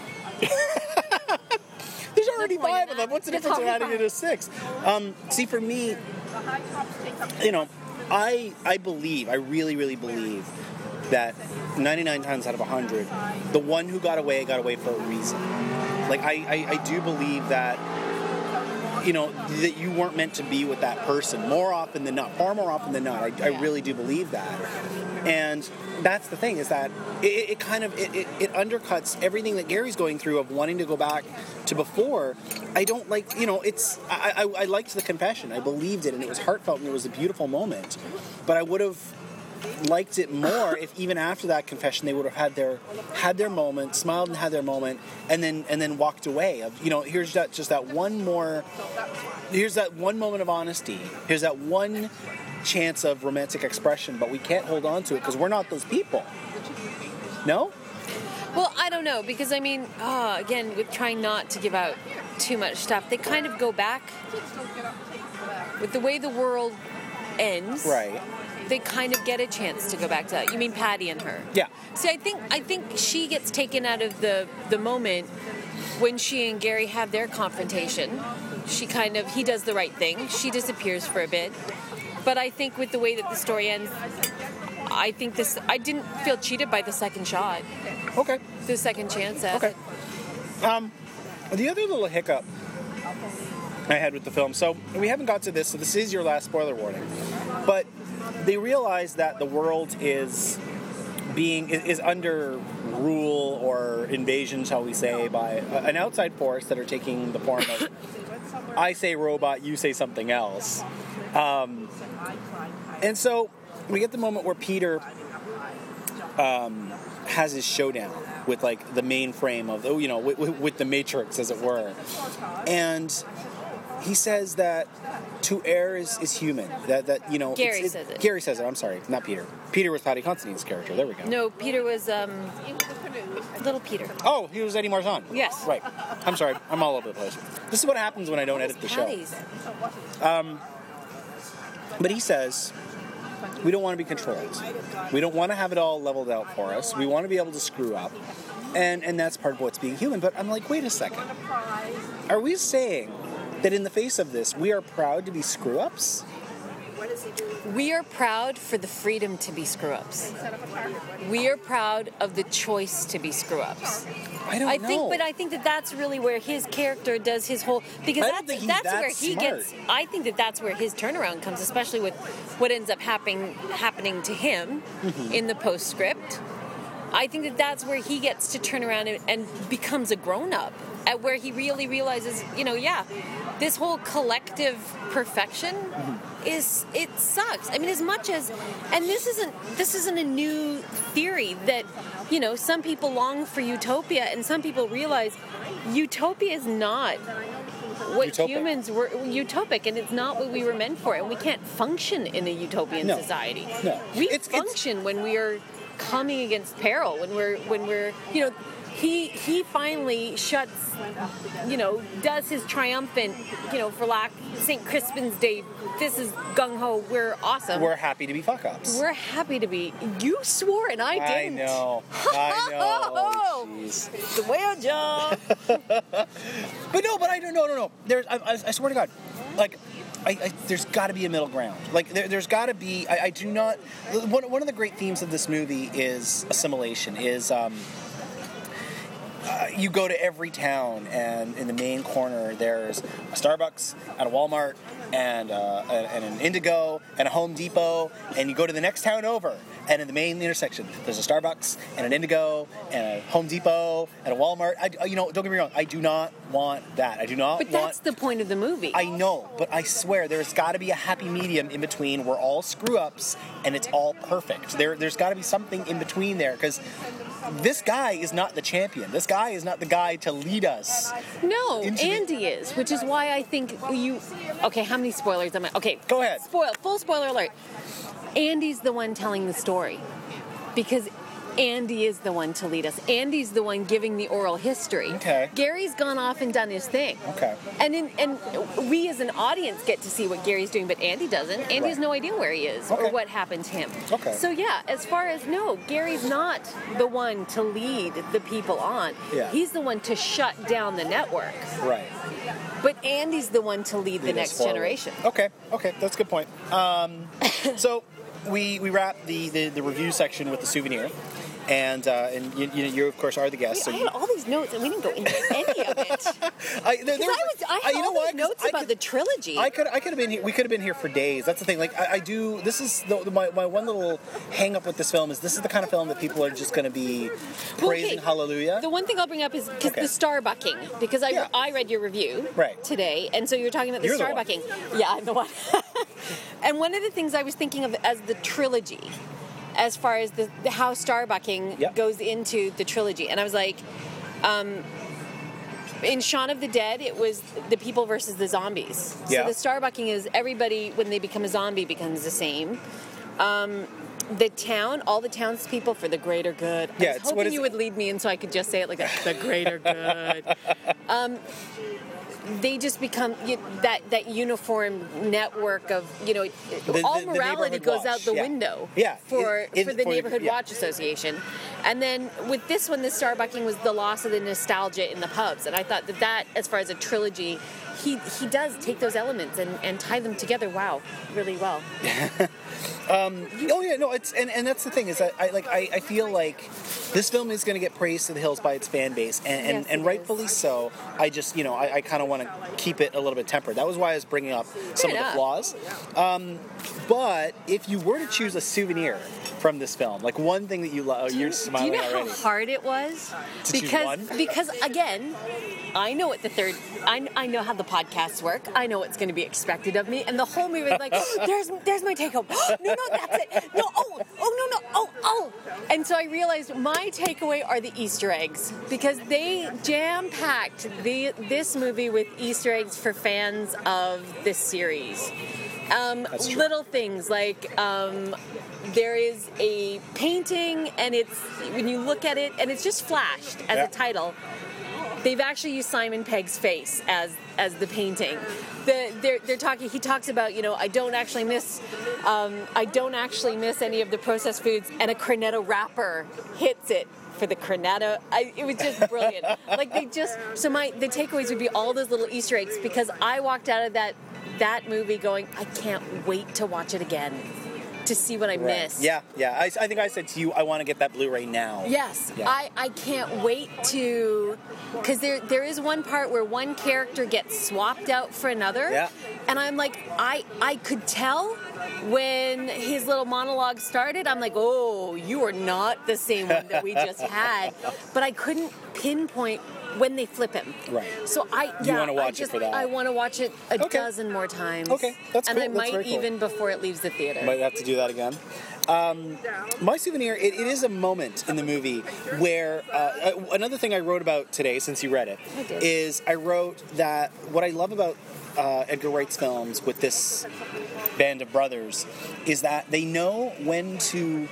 There's already 5 of them. What's the There's difference in already adding it to 6? See, for me, you know, I believe, I really, really believe that 99 times out of 100, the one who got away for a reason. Like, I do believe that, that you weren't meant to be with that person more often than not, far more often than not. I really do believe that. And that's the thing, is that it kind of undercuts everything that Gary's going through of wanting to go back to before. I don't like, I liked the confession. I believed it, and it was heartfelt, and it was a beautiful moment. But I would have liked it more if even after that confession they would have had their moment, smiled and had their moment, and then walked away. Here's that one moment of honesty. Here's that one chance of romantic expression, but we can't hold on to it because we're not those people. No? Well, I don't know, because again, with trying not to give out too much stuff, they kind of go back with the way the world ends. Right. They kind of get a chance to go back to that. You mean Patty and her? Yeah. See, I think she gets taken out of the moment when she and Gary have their confrontation. He does the right thing. She disappears for a bit. But I think with the way that the story ends, I didn't feel cheated by the second shot. Okay. The second chance at Okay. The other little hiccup I had with the film, so we haven't got to this, so this is your last spoiler warning, but they realize that the world is under rule or invasion, shall we say, by an outside force that are taking the form of, I say robot, you say something else. And so we get the moment where Peter has his showdown with like the mainframe of, with the Matrix, as it were. And he says that to err is human. Gary says it. Gary says it. I'm sorry, not Peter. Peter was Patty Considine's character. There we go. No, Peter was little Peter. Oh, he was Eddie Marsan. Yes. Right. I'm sorry. I'm all over the place. This is what happens when I don't edit the show. But he says, we don't want to be controlled. We don't want to have it all leveled out for us. We want to be able to screw up. And that's part of what's being human. But I'm like, wait a second. Are we saying that in the face of this, we are proud to be screw-ups? We are proud for the freedom to be screw-ups. We are proud of the choice to be screw-ups. I don't know. I think that that's really where his character does his whole, because that's where he gets. I think that that's where his turnaround comes, especially with what ends up happening to him in the postscript. I think that that's where he gets to turn around and becomes a grown-up, at where he really realizes, this whole collective perfection it sucks. I mean, as much as, and this isn't a new theory that, some people long for utopia and some people realize utopia is not what utopic. Humans were utopic, and it's not what we were meant for, and we can't function in a utopian society. No. We function when we are coming against peril, when we're he finally shuts, does his triumphant, for lack, St. Crispin's Day, this is gung-ho, we're awesome. We're happy to be fuck-ups. We're happy to be. You swore and I didn't. I know. Oh, jeez. The way a job. But I don't know. No. I swear to God, like, there's got to be a middle ground. Like, there's got to be. I do not. One of the great themes of this movie is assimilation. You go to every town, and in the main corner there's a Starbucks and a Walmart and an Indigo and a Home Depot, and you go to the next town over, and in the main intersection there's a Starbucks and an Indigo and a Home Depot and a Walmart. Don't get me wrong, I do not want that. But that's the point of the movie. I know, but I swear there's got to be a happy medium in between. We're all screw-ups and it's all perfect. There's got to be something in between there, because this guy is not the champion. This guy is not the guy to lead us. No, Andy is, which is why I think you... Okay, how many spoilers am I... Okay. Go ahead. Full spoiler alert. Andy's the one telling the story, because Andy is the one to lead us. Andy's the one giving the oral history. Okay. Gary's gone off and done his thing. Okay. And we as an audience get to see what Gary's doing, but Andy doesn't. Andy has no idea where he is or what happened to him. Okay. So yeah, as far as Gary's not the one to lead the people on. Yeah. He's the one to shut down the network. Right. But Andy's the one to lead the next generation. Okay, that's a good point. So we wrap the review section with the souvenir. And you of course are the guest. I had all these notes and we didn't go into any of it. I had all these notes about the trilogy. I could have been here. We could have been here for days. That's the thing. Like I do. This is my one little hang up with this film is this is the kind of film that people are just going to be praising. Hallelujah. The one thing I'll bring up is because the starbucking. Because I read your review today, and so you're talking about the starbucking. Yeah, I'm the one. And one of the things I was thinking of as the trilogy. As far as the how starbucking goes into the trilogy. And I was like, in Shaun of the Dead, it was the people versus the zombies. So the starbucking is everybody, when they become a zombie, becomes the same. The town, all the townspeople for the greater good. I was hoping you would lead me in so I could just say it like that, the greater good. They just become that uniform network of all morality goes out the window for the Neighborhood Watch Association. And then with this one, the starbucking was the loss of the nostalgia in the pubs, and I thought that as far as a trilogy, he does take those elements and tie them together. Wow, really well. It's and that's the thing is that I feel like this film is going to get praised to the hills by its fan base, and rightfully so. I just I kind of want to keep it a little bit tempered. That was why I was bringing up some of the flaws. But if you were to choose a souvenir from this film, like one thing that you love, you're smiling already. Do you know how hard it was? Because again, I know what I know how the podcasts work. I know what's going to be expected of me, and the whole movie is like, there's my take home. No, that's it. No, oh. And so I realized my takeaway are the Easter eggs, because they jam-packed this movie with Easter eggs for fans of this series. Little things like there is a painting, and it's when you look at it, and it's just flashed as a title. They've actually used Simon Pegg's face as the painting. They're talking. He talks about I don't actually miss any of the processed foods, and a Cornetto wrapper hits it for the Cornetto. It was just brilliant. Like the takeaways would be all those little Easter eggs, because I walked out of that movie going, I can't wait to watch it again, to see what I missed. Yeah. I think I said to you, I want to get that Blu-ray now. Yes. Yeah. I can't wait to, because there is one part where one character gets swapped out for another. Yeah. And I'm like, I could tell when his little monologue started, I'm like, oh, you are not the same one that we just had. But I couldn't pinpoint when they flip him. Right. So you want to watch it for that? I want to watch it a dozen more times. Okay, that's cool. And I might even before it leaves the theater. Might have to do that again. My souvenir, it is a moment in the movie where, another thing I wrote about today, since you read it, is I wrote that what I love about Edgar Wright's films with this band of brothers is that they know when to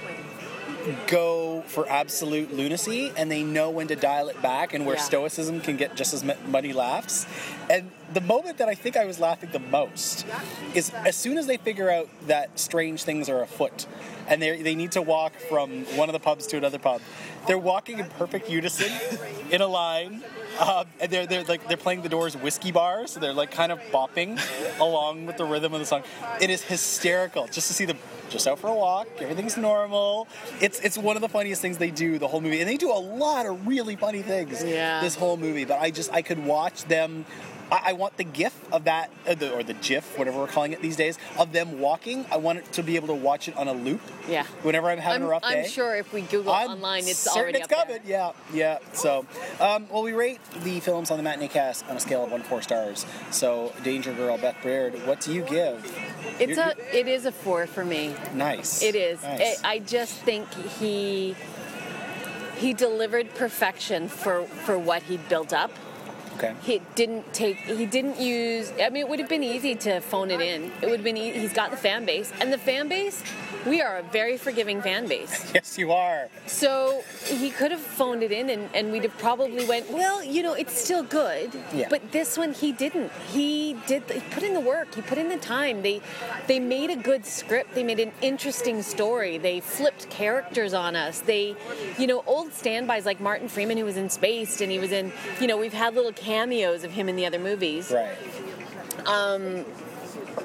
go for absolute lunacy, and they know when to dial it back, and where stoicism can get just as many laughs. And the moment that I think I was laughing the most is as soon as they figure out that strange things are afoot, and they need to walk from one of the pubs to another pub. They're walking in perfect unison in a line. And they're playing the Doors whiskey bar, so they're like kind of bopping along with the rhythm of the song. It is hysterical just to see them just out for a walk. Everything's normal. It's one of the funniest things they do the whole movie, and they do a lot of really funny things this whole movie. But I could watch them. I want the GIF of that, or the GIF, whatever we're calling it these days, of them walking. I want it to be able to watch it on a loop. Yeah. Whenever I'm having a rough day. I'm sure if we Google online, it's already up there. Yeah. So, we rate the films on the Matinee Cast on a scale of 1 to 4 stars. So, Danger Girl, Beth Baird, what do you give? It is a 4 for me. Nice. It is. Nice. I just think he delivered perfection for what he'd built up. Okay. He didn't use, it would have been easy to phone it in. It would have been he's got the fan base. And the fan base, we are a very forgiving fan base. Yes, you are. So he could have phoned it in, and we'd have probably went, well, it's still good. Yeah. But this one, he didn't. He put in the work. He put in the time. They made a good script. They made an interesting story. They flipped characters on us. They, old standbys like Martin Freeman, who was in Spaced, and he was in, we've had little cameos of him in the other movies. Right.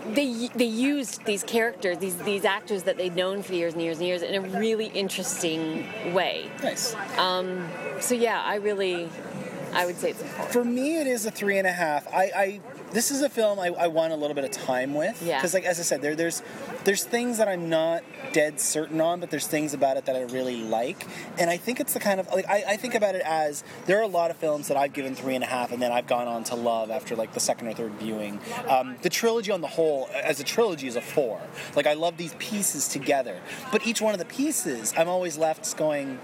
they used these characters, these actors that they'd known for years and years and years in a really interesting way. Nice. So yeah, I would say it's important. For me, it is a 3.5. This is a film I want a little bit of time with. Yeah. Because, like, as I said, there's things that I'm not dead certain on, but there's things about it that I really like. And I think it's the kind of, like, I think about it as, there are a lot of films that I've given 3.5 and then I've gone on to love after, like, the second or third viewing. The trilogy on the whole, as a trilogy, is a 4. Like, I love these pieces together. But each one of the pieces, I'm always left going,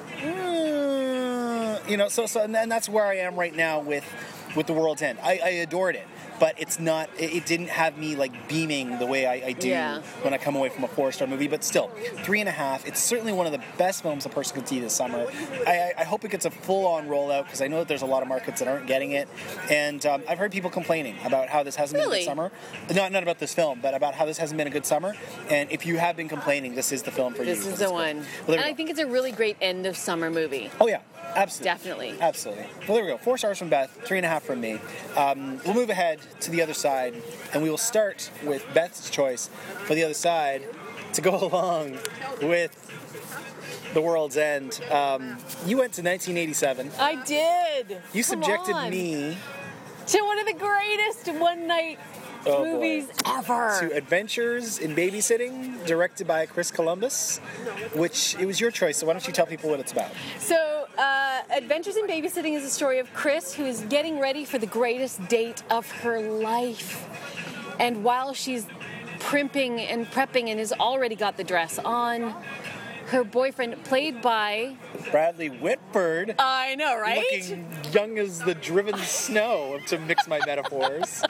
you know, so and that's where I am right now with The World's End. I adored it, but it's not. It didn't have me like beaming the way I do when I come away from a 4-star movie. But still, 3.5. It's certainly one of the best films a person could see this summer. I hope it gets a full-on rollout because I know that there's a lot of markets that aren't getting it, and I've heard people complaining about how this hasn't been a good summer. Not about this film, but about how this hasn't been a good summer. And if you have been complaining, this is the film for you. This is the one. Well, and I think it's a really great end of summer movie. Oh yeah. Absolutely. Definitely. Absolutely. Well, there we go. 4 stars from Beth, 3.5 from me. We'll move ahead to the other side, and we will start with Beth's choice for the other side to go along with The World's End. You went to 1987. I did. You subjected me to one of the greatest one-night movies ever. To Adventures in Babysitting, directed by Chris Columbus, which it was your choice, so why don't you tell people what it's about? So, Adventures in Babysitting is a story of Chris who is getting ready for the greatest date of her life. And while she's primping and prepping and has already got the dress on, her boyfriend, played by Bradley Whitford. I know, right? Looking young as the driven snow, to mix my metaphors.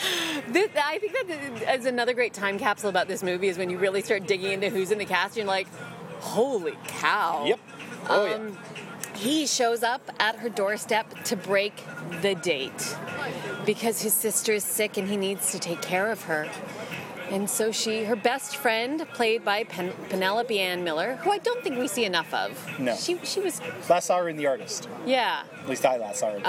I think that is another great time capsule about this movie is when you really start digging into who's in the cast. You're like, holy cow. Yep. Oh, yeah. He shows up at her doorstep to break the date because his sister is sick and he needs to take care of her. And so her best friend, played by Penelope Ann Miller, who I don't think we see enough of. No. She was... Last saw her in The Artist. Yeah. At least I last saw her in The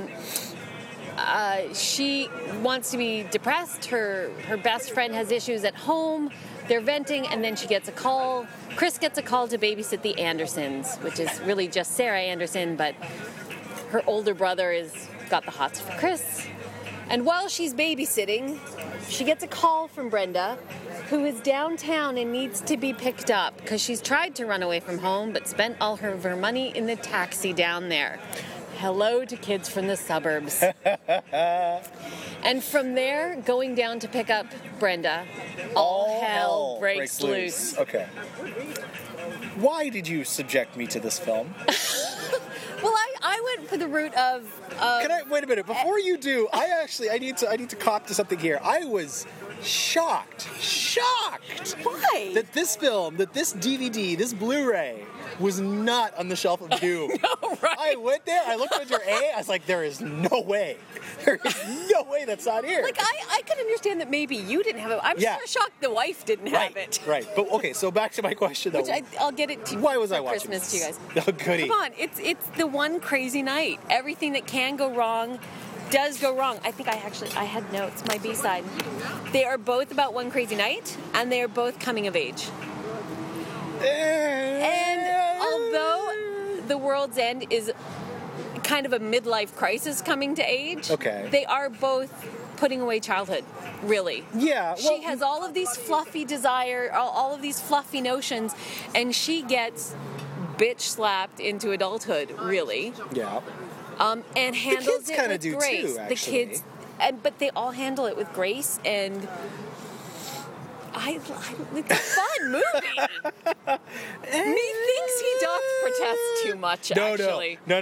Artist. She wants to be depressed. Her best friend has issues at home. They're venting, and then she gets a call. Chris gets a call to babysit the Andersons, which is really just Sarah Anderson, but her older brother is got the hots for Chris. And while she's babysitting, she gets a call from Brenda, who is downtown and needs to be picked up because she's tried to run away from home but spent all of her money in the taxi down there. Hello to kids from the suburbs. And from there, going down to pick up Brenda, all hell breaks loose. Okay. Why did you subject me to this film? Well, I went for the route of... Can I wait a minute? Before you do, I need to cop to something here. I was shocked. Why? That this film, that this DVD, this Blu-ray was not on the shelf of Doom. No, right? I went there, I looked under A, I was like, there is no way. There is no way that's not here. Like, I could understand that maybe you didn't have it. I'm sure shocked the wife didn't have it. Right. But okay, so back to my question though. Which I'll get it to Why was I for watching Christmas this? to you guys. Oh, goody. Come on, it's the one crazy night. Everything that can go wrong does go wrong. I think I had notes, my B-side. They are both about one crazy night, and they are both coming of age. And although The World's End is kind of a midlife crisis coming to age, they are both putting away childhood, really. Yeah. She has all of these fluffy desire, all of these fluffy notions, and she gets bitch slapped into adulthood, really. Yeah. And handles it with do grace. too, actually. The kids, but they all handle it with grace, and it's a fun movie. Methinks he doth protest too much. Actually, No.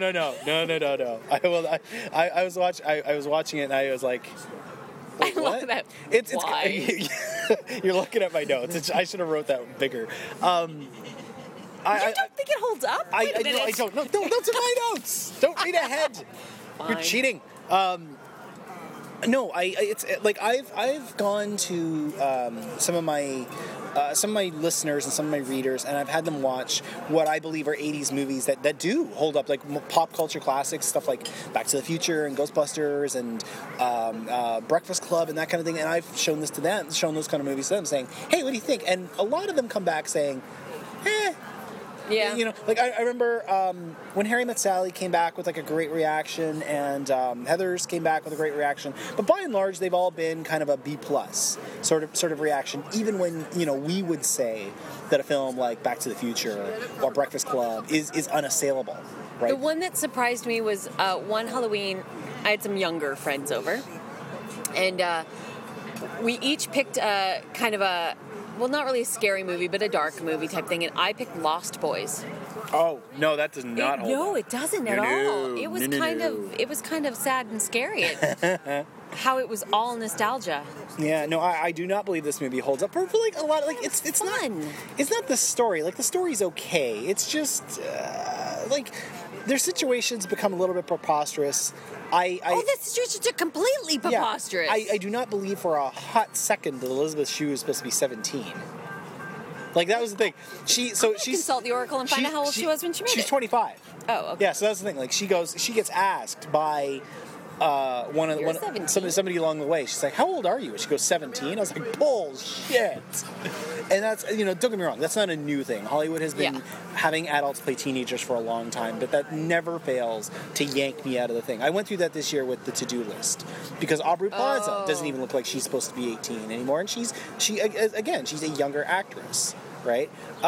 I was watching it, and I was like, wait, I what? love that. It's Why? You're looking at my notes. I should have wrote that bigger. You don't think it holds up? Wait a minute. I don't. No, those are my notes. Don't read ahead. Fine. You're cheating. No, it's like I've gone to some of my listeners and some of my readers, and I've had them watch what I believe are 80s movies that do hold up, like pop culture classics, stuff like Back to the Future and Ghostbusters and Breakfast Club and that kind of thing. And I've shown those kind of movies to them, saying, "Hey, what do you think?" And a lot of them come back saying, "Eh." Yeah. You know, like I remember when Harry Met Sally came back with like a great reaction, and Heathers came back with a great reaction. But by and large, they've all been kind of a B+ sort of reaction. Even when we would say that a film like Back to the Future or Breakfast Club is unassailable, right? The one that surprised me was one Halloween. I had some younger friends over, and we each picked a kind of a. Well, not really a scary movie, but a dark movie type thing, and I picked Lost Boys. Oh no, that does not hold. No, up. it doesn't at all. It was kind of sad and scary. How it was all nostalgia. Yeah, no, I do not believe this movie holds up for like a lot. Like it's fun. It's not the story. Like the story's okay. It's just like their situations become a little bit preposterous. The situations are completely preposterous. Yeah, I do not believe for a hot second that Elizabeth Shue is supposed to be 17. Like that was the thing. She's consult the Oracle and find out how old she was when she made it. She's 25. Oh, okay. Yeah, so that's the thing. Like she gets asked by somebody along the way. She's like, "How old are you?" And she goes, 17. I was like, bullshit. And that's, don't get me wrong, that's not a new thing. Hollywood has been having adults play teenagers for a long time, but that never fails to yank me out of the thing. I went through that this year with the To-Do List because Aubrey Plaza doesn't even look like she's supposed to be 18 anymore, and she's a younger actress, right?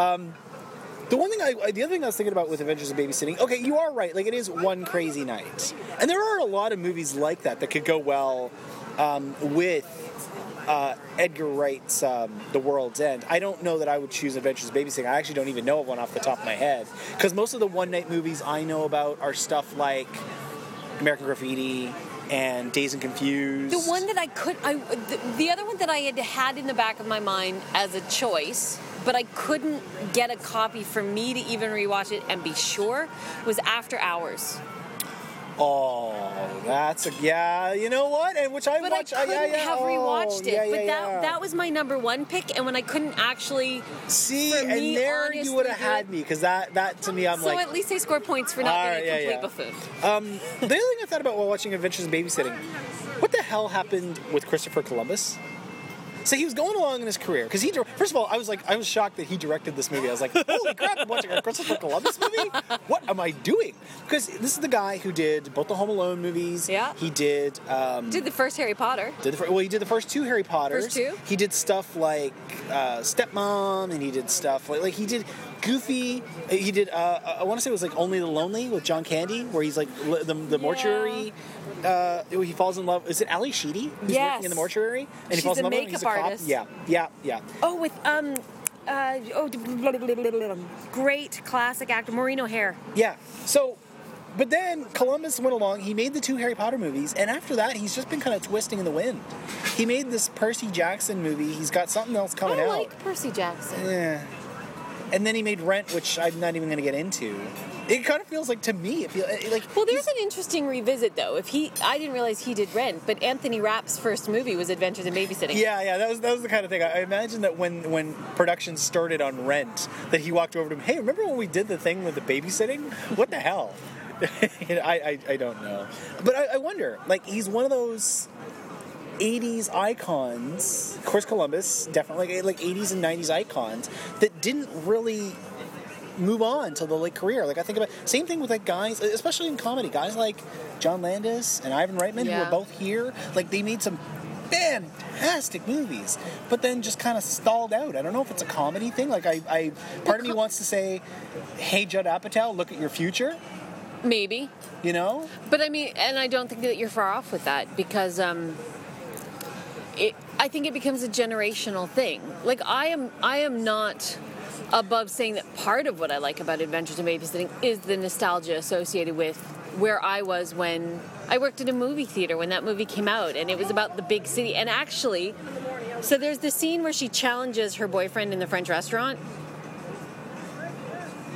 The other thing I was thinking about with Adventures in Babysitting, okay, you are right, like it is one crazy night. And there are a lot of movies like that could go well with Edgar Wright's The World's End. I don't know that I would choose Adventures in Babysitting. I actually don't even know of one off the top of my head. Because most of the one-night movies I know about are stuff like American Graffiti and Dazed and Confused. The one that the other one that I had in the back of my mind as a choice, but I couldn't get a copy for me to even rewatch it and be sure, was After Hours. Oh, that's you know what? And which I watched. But I couldn't have rewatched it. Yeah, that was my number one pick, and when I couldn't actually see, and there you would have had me, because that to me, I'm like. So at least they score points for not being a complete buffoon. The other thing I thought about while watching Adventures in Babysitting, what the hell happened with Christopher Columbus? So he was going along in his career because first of all, I was shocked that he directed this movie. I was like, holy crap, I'm watching a Christopher Columbus movie? What am I doing? Because this is the guy who did both the Home Alone movies. Yeah. He did the first Harry Potter. He did the first two Harry Potters. First two? He did stuff like Stepmom, and he did stuff like he did Goofy. He did I want to say it was like Only the Lonely with John Candy, where he's like the mortuary. He falls in love. Is it Ali Sheedy who's working in the mortuary? And he falls in love with him. He's a cop. Artist. Yeah. Oh, with great classic actor Maureen O'Hare. Yeah. So, but then Columbus went along. He made the two Harry Potter movies, and after that, he's just been kind of twisting in the wind. He made this Percy Jackson movie. He's got something else coming out. I like Percy Jackson. Yeah. And then he made Rent, which I'm not even going to get into. It kind of feels like, to me, Well, there's an interesting revisit, though. I didn't realize he did Rent, but Anthony Rapp's first movie was Adventures in Babysitting. Yeah, that was the kind of thing. I imagine that when production started on Rent, that he walked over to him, hey, remember when we did the thing with the babysitting? What the hell? I don't know. But I wonder, like, he's one of those 80s icons, of course Columbus, definitely, like 80s and 90s icons, that didn't really move on to the career. Like I think about same thing with like guys, especially in comedy, guys like John Landis and Ivan Reitman, who are both here. Like they made some fantastic movies, but then just kind of stalled out. I don't know if it's a comedy thing. Like part of me wants to say, hey Judd Apatow, look at your future. Maybe. But I mean, and I don't think that you're far off with that, because I think it becomes a generational thing. Like I am not above saying that part of what I like about Adventures in Babysitting is the nostalgia associated with where I was when I worked in a movie theater when that movie came out, and it was about the big city. And actually, so there's the scene where she challenges her boyfriend in the French restaurant.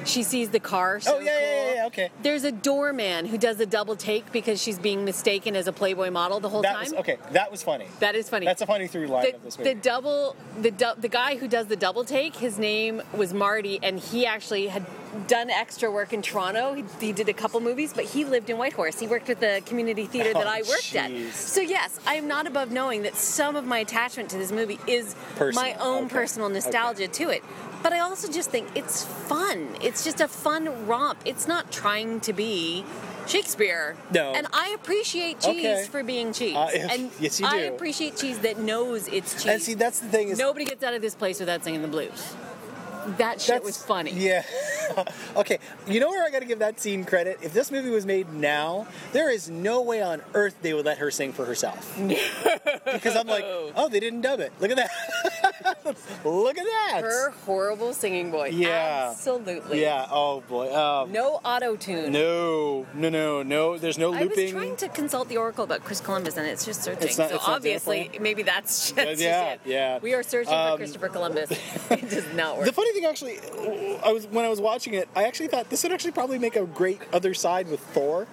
she sees the car. So Oh, yeah, okay. There's a doorman who does a double take because she's being mistaken as a Playboy model the whole time. That was funny. That is funny. That's a funny through line of this movie. The guy who does the double take, his name was Marty, and he actually had done extra work in Toronto. He did a couple movies, but he lived in Whitehorse. He worked at the community theater that I worked at. So yes, I am not above knowing that some of my attachment to this movie is my own personal nostalgia to it. But I also just think it's fun. It's just a fun romp. It's not trying to be Shakespeare. No. And I appreciate cheese for being cheese. And yes, you do. I appreciate cheese that knows it's cheese. And see, that's the thing is... Nobody gets out of this place without singing the blues. That shit was funny. Yeah. Okay, you know where I got to give that scene credit? If this movie was made now, there is no way on earth they would let her sing for herself. Because I'm like, oh, they didn't dub it. Look at that. Look at that. Her horrible singing voice. Yeah. Absolutely. Yeah, oh boy. No auto-tune. No. There's no looping. I was trying to consult the Oracle about Chris Columbus, and it's just searching. It's not obviously, maybe that's just yeah. We are searching for Christopher Columbus. It does not work. The funny thing, actually, when I was watching it, I actually thought this would actually probably make a great other side with Thor.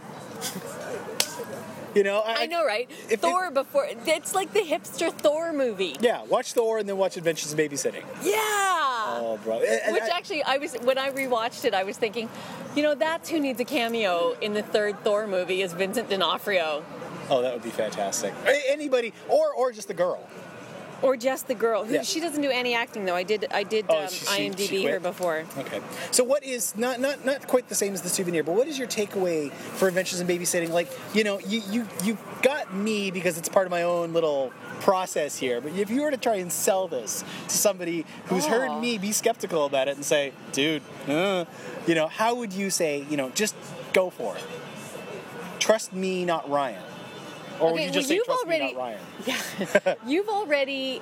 You know, I know, right? Thor before it's like the hipster Thor movie. Yeah, watch Thor and then watch Adventures in Babysitting. Yeah. Oh, bro. Which actually, when I rewatched it, I was thinking, that's who needs a cameo in the third Thor movie is Vincent D'Onofrio. Oh, that would be fantastic. Anybody, or just the girl. Or just the girl. Yeah. She doesn't do any acting though. I did IMDb her before. Okay. So what is not quite the same as the souvenir, but what is your takeaway for Adventures in Babysitting? Like, you got me because it's part of my own little process here. But if you were to try and sell this to somebody who's heard me be skeptical about it and say, dude, how would you say, just go for it? Trust me, not Ryan. Or would you just say, trust me, not Ryan? Yeah. You've already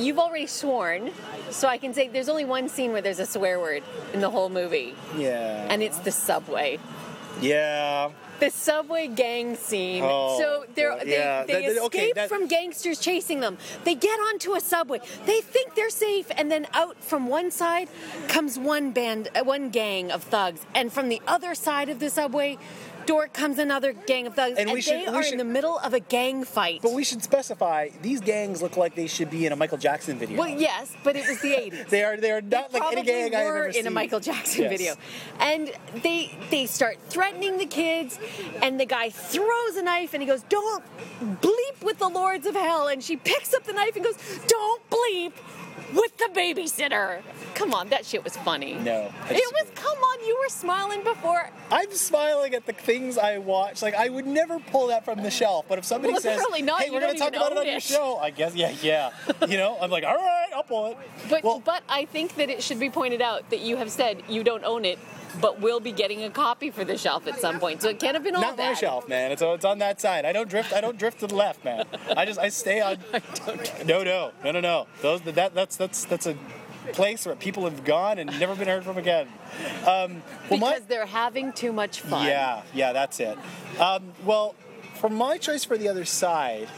sworn, so I can say there's only one scene where there's a swear word in the whole movie. Yeah. And it's the subway. Yeah. The subway gang scene. Oh, so they escape from gangsters chasing them. They get onto a subway. They think they're safe, and then out from one side comes one gang of thugs, and from the other side of the subway door comes another gang of thugs, and they are in the middle of a gang fight. But we should specify, these gangs look like they should be in a Michael Jackson video. Well, yes, but it was the 80s. They are not like any gang I've ever seen. In a Michael Jackson video. And they start threatening the kids, and the guy throws a knife, and he goes, "Don't bleep with the lords of hell," and she picks up the knife and goes, "Don't bleep with the babysitter." Come on, that shit was funny. No. Come on, you were smiling before. I'm smiling at the things I watch. Like, I would never pull that from the shelf, but if somebody says, hey, we're going to talk about it on your show, I guess, yeah. I'm like, all right, I'll pull it. But I think that it should be pointed out that you have said you don't own it, but we'll be getting a copy for the shelf at some point, so it can't have been all Not bad. my shelf, man. It's on that side. I don't drift to the left, man. I stay on. No. That's a place where people have gone and never been heard from again. Because they're having too much fun. Yeah, that's it. Well, for my choice for the other side,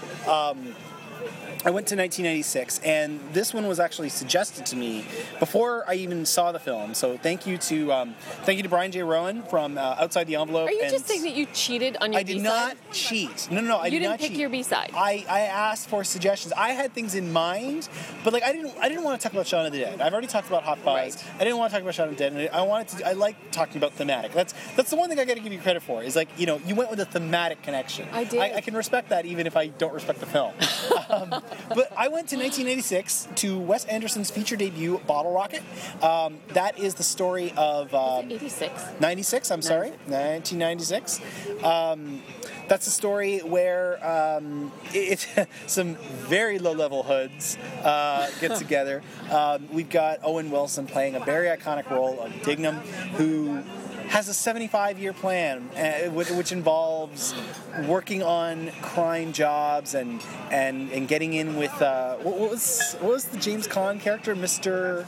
I went to 1996, and this one was actually suggested to me before I even saw the film. So thank you to Brian J. Rowan from Outside the Envelope. Are you just saying that you cheated on your B-side? I did not cheat. No, I did not cheat. You didn't pick your B-side. I asked for suggestions. I had things in mind, but I didn't want to talk about Shaun of the Dead. I've already talked about Hot Fuzz. Right. I didn't want to talk about Shaun of the Dead. I like talking about thematic. That's the one thing I got to give you credit for. Is you went with a thematic connection. I did. I can respect that even if I don't respect the film. But I went to 1986 to Wes Anderson's feature debut, Bottle Rocket. That is the story of... 86. 96, I'm sorry. 1996. That's a story where some very low-level hoods get together. We've got Owen Wilson playing a very iconic role of Dignam, who has a 75-year plan, which involves working on crime jobs and getting in with what was the James Caan character, Mr.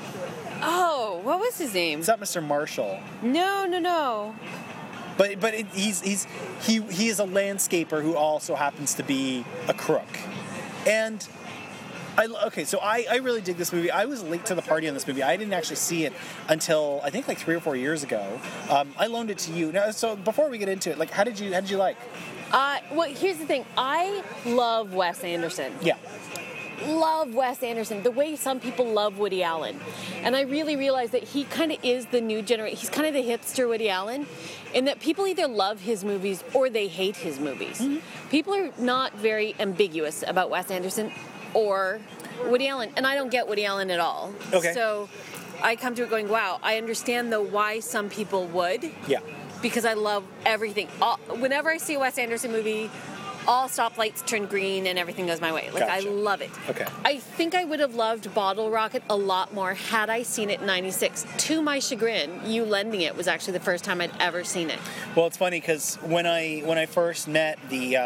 Oh, what was his name? It's not Mr. Marshall. No. But he is a landscaper who also happens to be a crook, and Okay, so I really dig this movie. I was late to the party on this movie. I didn't actually see it until I think like 3 or 4 years ago. I loaned it to you. Now, so before we get into it, like, how did you like? Well, here's the thing. I love Wes Anderson. Yeah. Love Wes Anderson the way some people love Woody Allen, and I really realize that he kind of is the new generation. He's kind of the hipster Woody Allen, in that people either love his movies or they hate his movies. Mm-hmm. People are not very ambiguous about Wes Anderson or Woody Allen, and I don't get Woody Allen at all. Okay. So I come to it going, wow, I understand though why some people would. Yeah. Because I love everything. Whenever I see a Wes Anderson movie, all stoplights turn green and everything goes my way. Like, Gotcha. I love it. Okay. I think I would have loved Bottle Rocket a lot more had I seen it in 96. To my chagrin, you lending it was actually the first time I'd ever seen it. Well, it's funny because when I first met the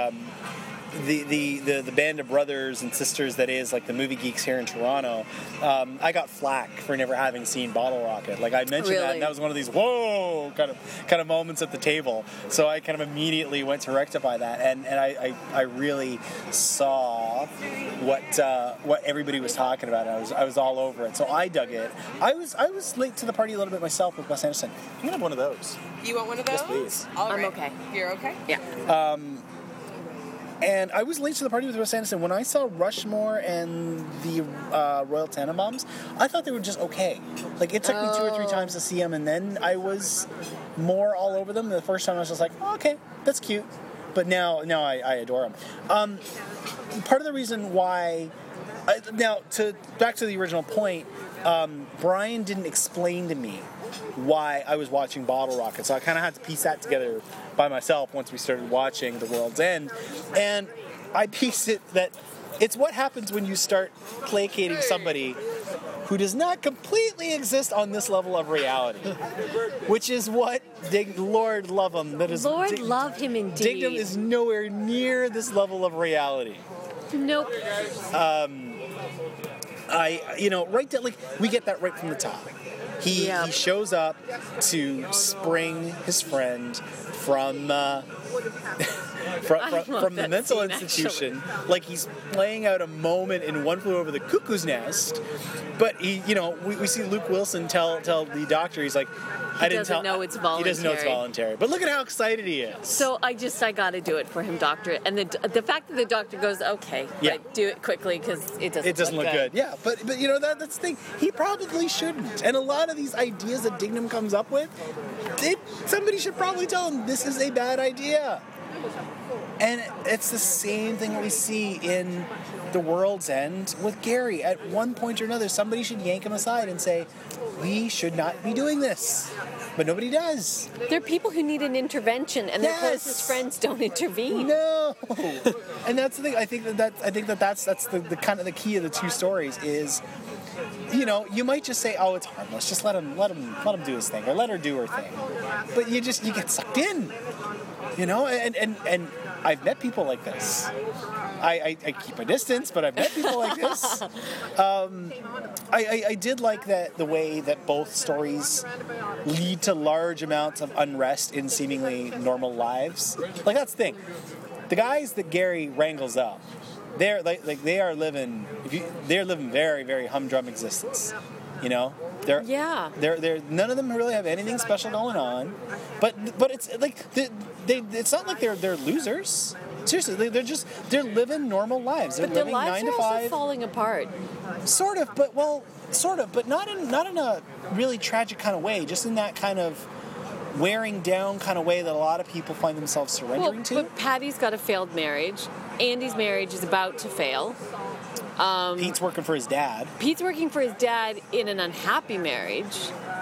band of brothers and sisters that is like the movie geeks here in Toronto, I got flack for never having seen Bottle Rocket. Like I mentioned that, and that was one of these whoa kind of moments at the table. So I kind of immediately went to rectify that, and I really saw what everybody was talking about. I was all over it. So I dug it. I was late to the party a little bit myself with Wes Anderson. I'm gonna have one of those. You want one of those? Yes, please. All I'm right. okay. You're okay? Yeah. And I was late to the party with Wes Anderson. When I saw Rushmore and the Royal Tenenbaums, I thought they were just okay. Like, it took me 2 or 3 times to see them, and then I was more all over them. The first time I was just like, oh, okay, that's cute. But now I adore them. Part of the reason why... back to the original point, Brian didn't explain to me why I was watching Bottle Rocket, so I kind of had to piece that together by myself once we started watching The World's End, and I pieced it that it's what happens when you start placating somebody who does not completely exist on this level of reality, which is what Lord love him. That is Lord love him indeed. Dignam is nowhere near this level of reality. Nope. Right there, like we get that right from the top. He shows up to spring his friend from the mental institution, like he's playing out a moment in One Flew Over the Cuckoo's Nest. But we see Luke Wilson tell the doctor, he's like, He doesn't know it's voluntary. But look at how excited he is. So I got to do it for him, doctor. And the fact that the doctor goes, okay, but do it quickly because it doesn't look good. Yeah, but that's the thing. He probably shouldn't. And a lot of these ideas that Dignam comes up with, somebody should probably tell him this is a bad idea. And it's the same thing we see in The World's End with Gary. At one point or another, somebody should yank him aside and say, we should not be doing this. But nobody does. There are people who need an intervention, and their closest friends don't intervene. No, and that's the thing. I think that's the kind of the key of the two stories is, you might just say, oh, it's harmless. Just let him do his thing, or let her do her thing. But you get sucked in, and I've met people like this. I keep a distance, but I've met people like this. I did like that the way that both stories lead to large amounts of unrest in seemingly normal lives. Like, that's the thing. The guys that Gary wrangles up, they're living very, very humdrum existence. They're none of them really have anything special going on, but it's like it's not like they're losers. Seriously, they're living normal lives. They're living 9 to 5. But their lives are also falling apart. Sort of, but not in a really tragic kind of way. Just in that kind of wearing down kind of way that a lot of people find themselves surrendering to. But Patty's got a failed marriage. Andy's marriage is about to fail. Pete's working for his dad. In an unhappy marriage.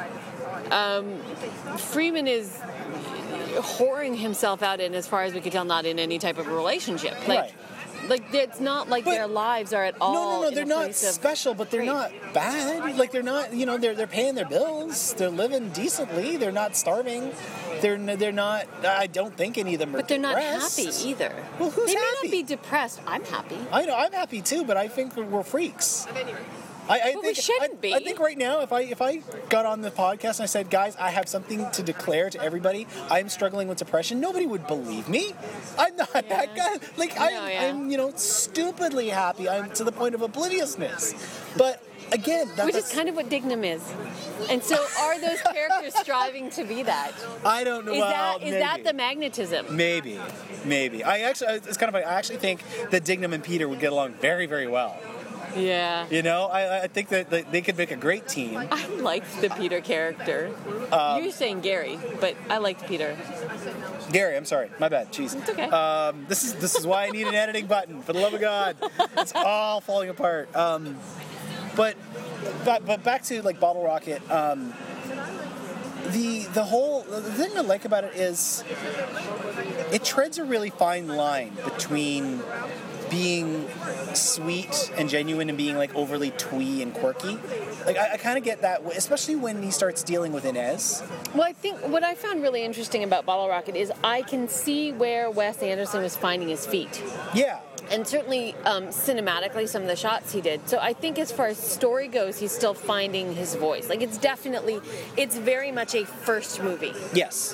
Freeman is whoring himself out in, as far as we can tell, not in any type of relationship. Right. Like, it's not like their lives are at all. No, they're not special, but they're not bad. Like, they're not, they're paying their bills. They're living decently. They're not starving. They're not, I don't think any of them are But they're depressed. not happy either. Well, who's they happy? may not be depressed. I'm happy. I know, I'm happy too, but I think we're freaks. But we shouldn't be. I think right now, if I got on the podcast and I said, guys, I have something to declare to everybody. I'm struggling with depression. Nobody would believe me. I'm not that guy. Like I'm stupidly happy. I'm to the point of obliviousness. But again, which is kind of what Dignam is. And so, are those characters striving to be that? I don't know. Is that the magnetism? Maybe. I actually think that Dignam and Peter would get along very, very well. Yeah. I think that they could make a great team. I liked the Peter character. You were saying Gary, but I liked Peter. Gary, I'm sorry. My bad. Jeez. It's okay. This is why I need an editing button. For the love of God. It's all falling apart. But back to like Bottle Rocket. The thing I like about it is it treads a really fine line between being sweet and genuine and being like overly twee and quirky. Like I kind of get that, especially when he starts dealing with Inez. Well, I think what I found really interesting about Bottle Rocket is I can see where Wes Anderson was finding his feet. Yeah. And certainly cinematically, some of the shots he did. So I think as far as story goes, he's still finding his voice. Like it's very much a first movie. Yes.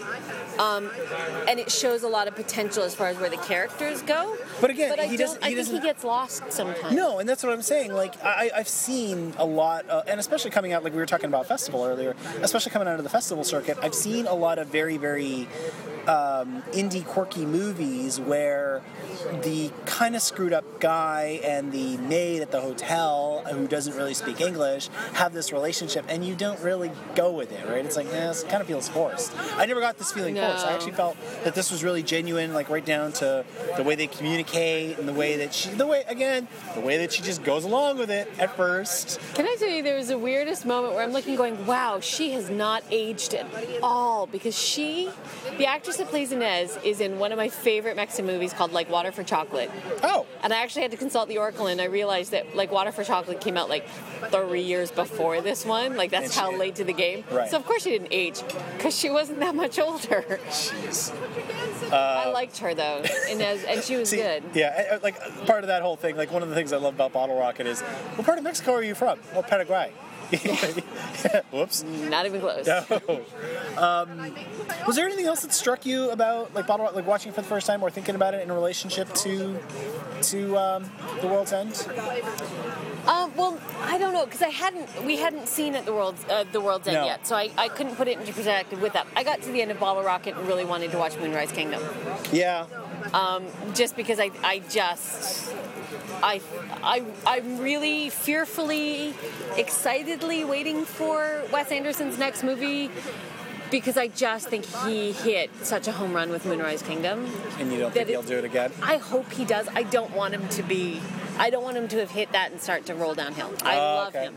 And it shows a lot of potential as far as where the characters go. But again, I think he gets lost sometimes. No, and that's what I'm saying. Like I've seen a lot, and especially coming out, like we were talking about festival earlier, especially coming out of the festival circuit, I've seen a lot of very, very indie quirky movies where the kind of screwed up guy and the maid at the hotel who doesn't really speak English have this relationship, and you don't really go with it, right? It's like, it kind of feels forced. I never got this feeling forced. I actually felt that this was really genuine, like right down to the way they communicate and the way that she just goes along with it at first. Can I tell you, there was the weirdest moment where I'm looking going, wow, she has not aged at all, because the actress that plays Inez is in one of my favorite Mexican movies called Like Water for Chocolate. Oh. And I actually had to consult the Oracle, and I realized that Like Water for Chocolate came out like 3 years before this one. Like that's how late to the game. Right. So of course she didn't age, because she wasn't that much older. Jeez. I liked her though, Inez, and she was good. Yeah, like part of that whole thing, like one of the things I love about Bottle Rocket is, what part of Mexico are you from? Oh, Paraguay. Whoops. Not even close. No. Was there anything else that struck you about like Bottle Rocket, like watching it for the first time or thinking about it in relationship to The World's End? Well, I don't know, because we hadn't seen it The World's End yet, so I couldn't put it into perspective with that. I got to the end of Bottle Rocket and really wanted to watch Moonrise Kingdom. Yeah. Just because I'm really fearfully, excitedly waiting for Wes Anderson's next movie, because I just think he hit such a home run with Moonrise Kingdom. And you don't think he'll do it again? I hope he does. I don't want him to have hit that and start to roll downhill. I love him.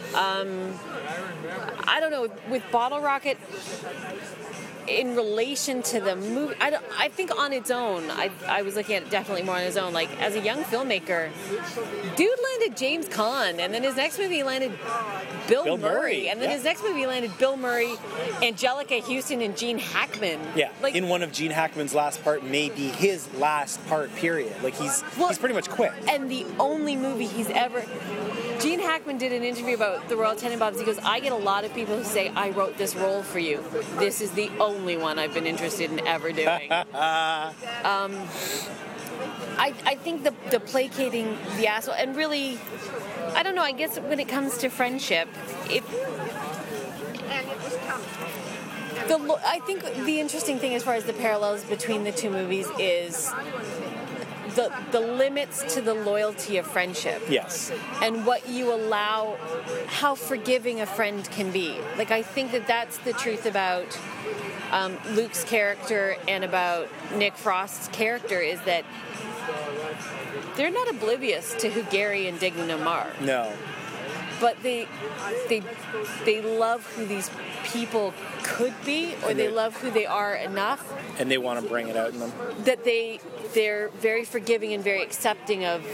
I don't know, with Bottle Rocket, in relation to the movie, I think on its own, I was looking at it definitely more on its own. Like, as a young filmmaker, dude landed James Caan, and then his next movie he landed Bill Murray, and then his next movie he landed Bill Murray, Angelica Houston, and Gene Hackman. Yeah, like, in one of Gene Hackman's last part, maybe his last part, period. Like, he's pretty much quit. And the only movie he's ever... Gene Hackman did an interview about the Royal Tenenbaums. He goes, I get a lot of people who say, I wrote this role for you. This is the only one I've been interested in ever doing. I think the placating the asshole, and really, I don't know, I guess when it comes to friendship, I think the interesting thing as far as the parallels between the two movies is the limits to the loyalty of friendship. Yes. And what you allow, how forgiving a friend can be. Like, I think that's the truth about Luke's character and about Nick Frost's character, is that they're not oblivious to who Gary and Dignam are. No. But they love who these people could be, or they love who they are enough. And they want to bring it out in them. That they're very forgiving and very accepting of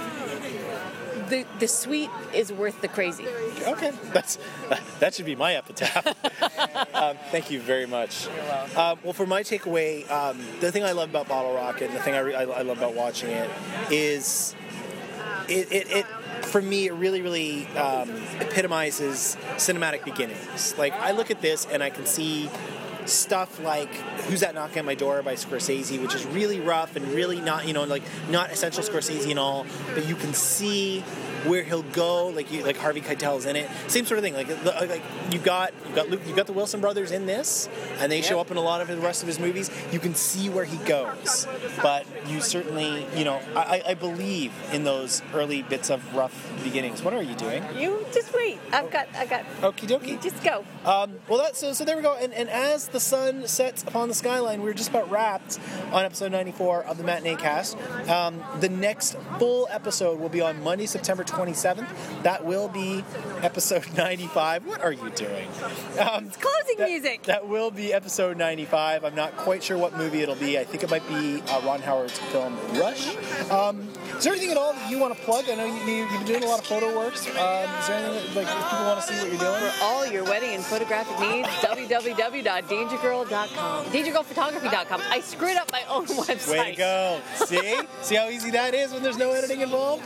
the sweet is worth the crazy. Okay, that should be my epitaph. Thank you very much. Well, for my takeaway, the thing I love about Bottle Rocket, and the thing I love about watching it, is it for me, it really epitomizes cinematic beginnings. Like, I look at this and I can see stuff like Who's That Knocking at My Door by Scorsese, which is really rough and really not, like, not essential Scorsese and all, but you can see where he'll go, like Harvey Keitel's in it. Same sort of thing. Like you've got the Wilson brothers in this, and they show up in a lot of the rest of his movies. You can see where he goes, but you certainly, I believe in those early bits of rough beginnings. What are you doing? You just wait. I've got. Okie dokie. You just go. So there we go. And as the sun sets upon the skyline, we're just about wrapped on episode 94 of the Matinee Cast. The next full episode will be on Monday, September 27th. That will be episode 95. What are you doing? It's closing music. That will be episode 95. I'm not quite sure what movie it'll be. I think it might be Ron Howard's film Rush. Is there anything at all that you want to plug? I know you've been doing a lot of photo works. Is there anything that, if people want to see what you're doing? For all your wedding and photographic needs, www.dangergirl.com. Dangergirlphotography.com. I screwed up my own website. Way to go. See how easy that is when there's no editing involved?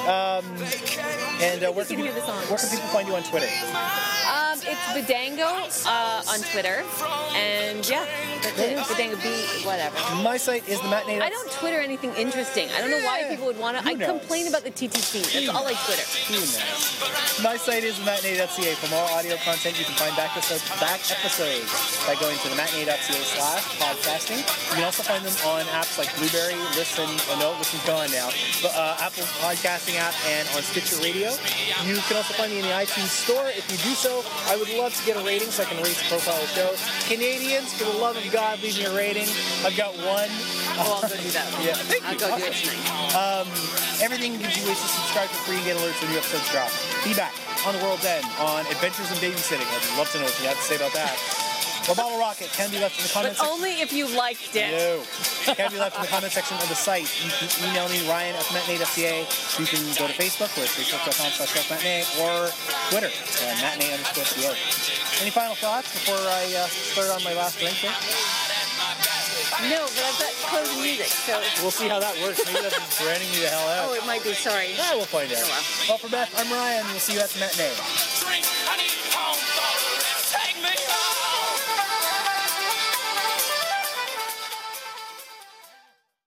Where can people find you on Twitter? It's Badango on Twitter. And yeah, that's it. Badango B, whatever. My site is the Matinee. I don't Twitter anything interesting. I don't know why people would want to. I complain about the TTC. That's all I Twitter. Who knows? My site is thematinee.ca. For more audio content, you can find back episodes by going to thematinee.ca/podcasting. You can also find them on apps like Blueberry, Listen's gone now, but Apple Podcasting app, and on Stitcher Radio. You can also find me in the iTunes Store. If you do so, I would love to get a rating so I can raise the profile of the show. Canadians, for the love of God, leave me a rating. I've got one. I'll go do that. Yeah, thank you. I'll go do it tonight. Everything gives you ways to subscribe for free and get alerts when new episodes drop. Feedback on The World's End, on Adventures in Babysitting. I'd love to know what you have to say about that. Or Bottle Rocket can be left in the comments section. But only if you liked it. No. Can be left in the comment section of the site. You can email me, Ryan@matinee.ca. You can go to Facebook, where it's facebook.com/matinee, or Twitter, matinee_ca. Any final thoughts before I start on my last drink here? No, but I've got closing music, so... We'll see how that works. Maybe that's just branding me the hell out. Oh, it might be, sorry. We'll find out. Oh, well. Well, for Beth, I'm Ryan. We'll see you at the Matinee.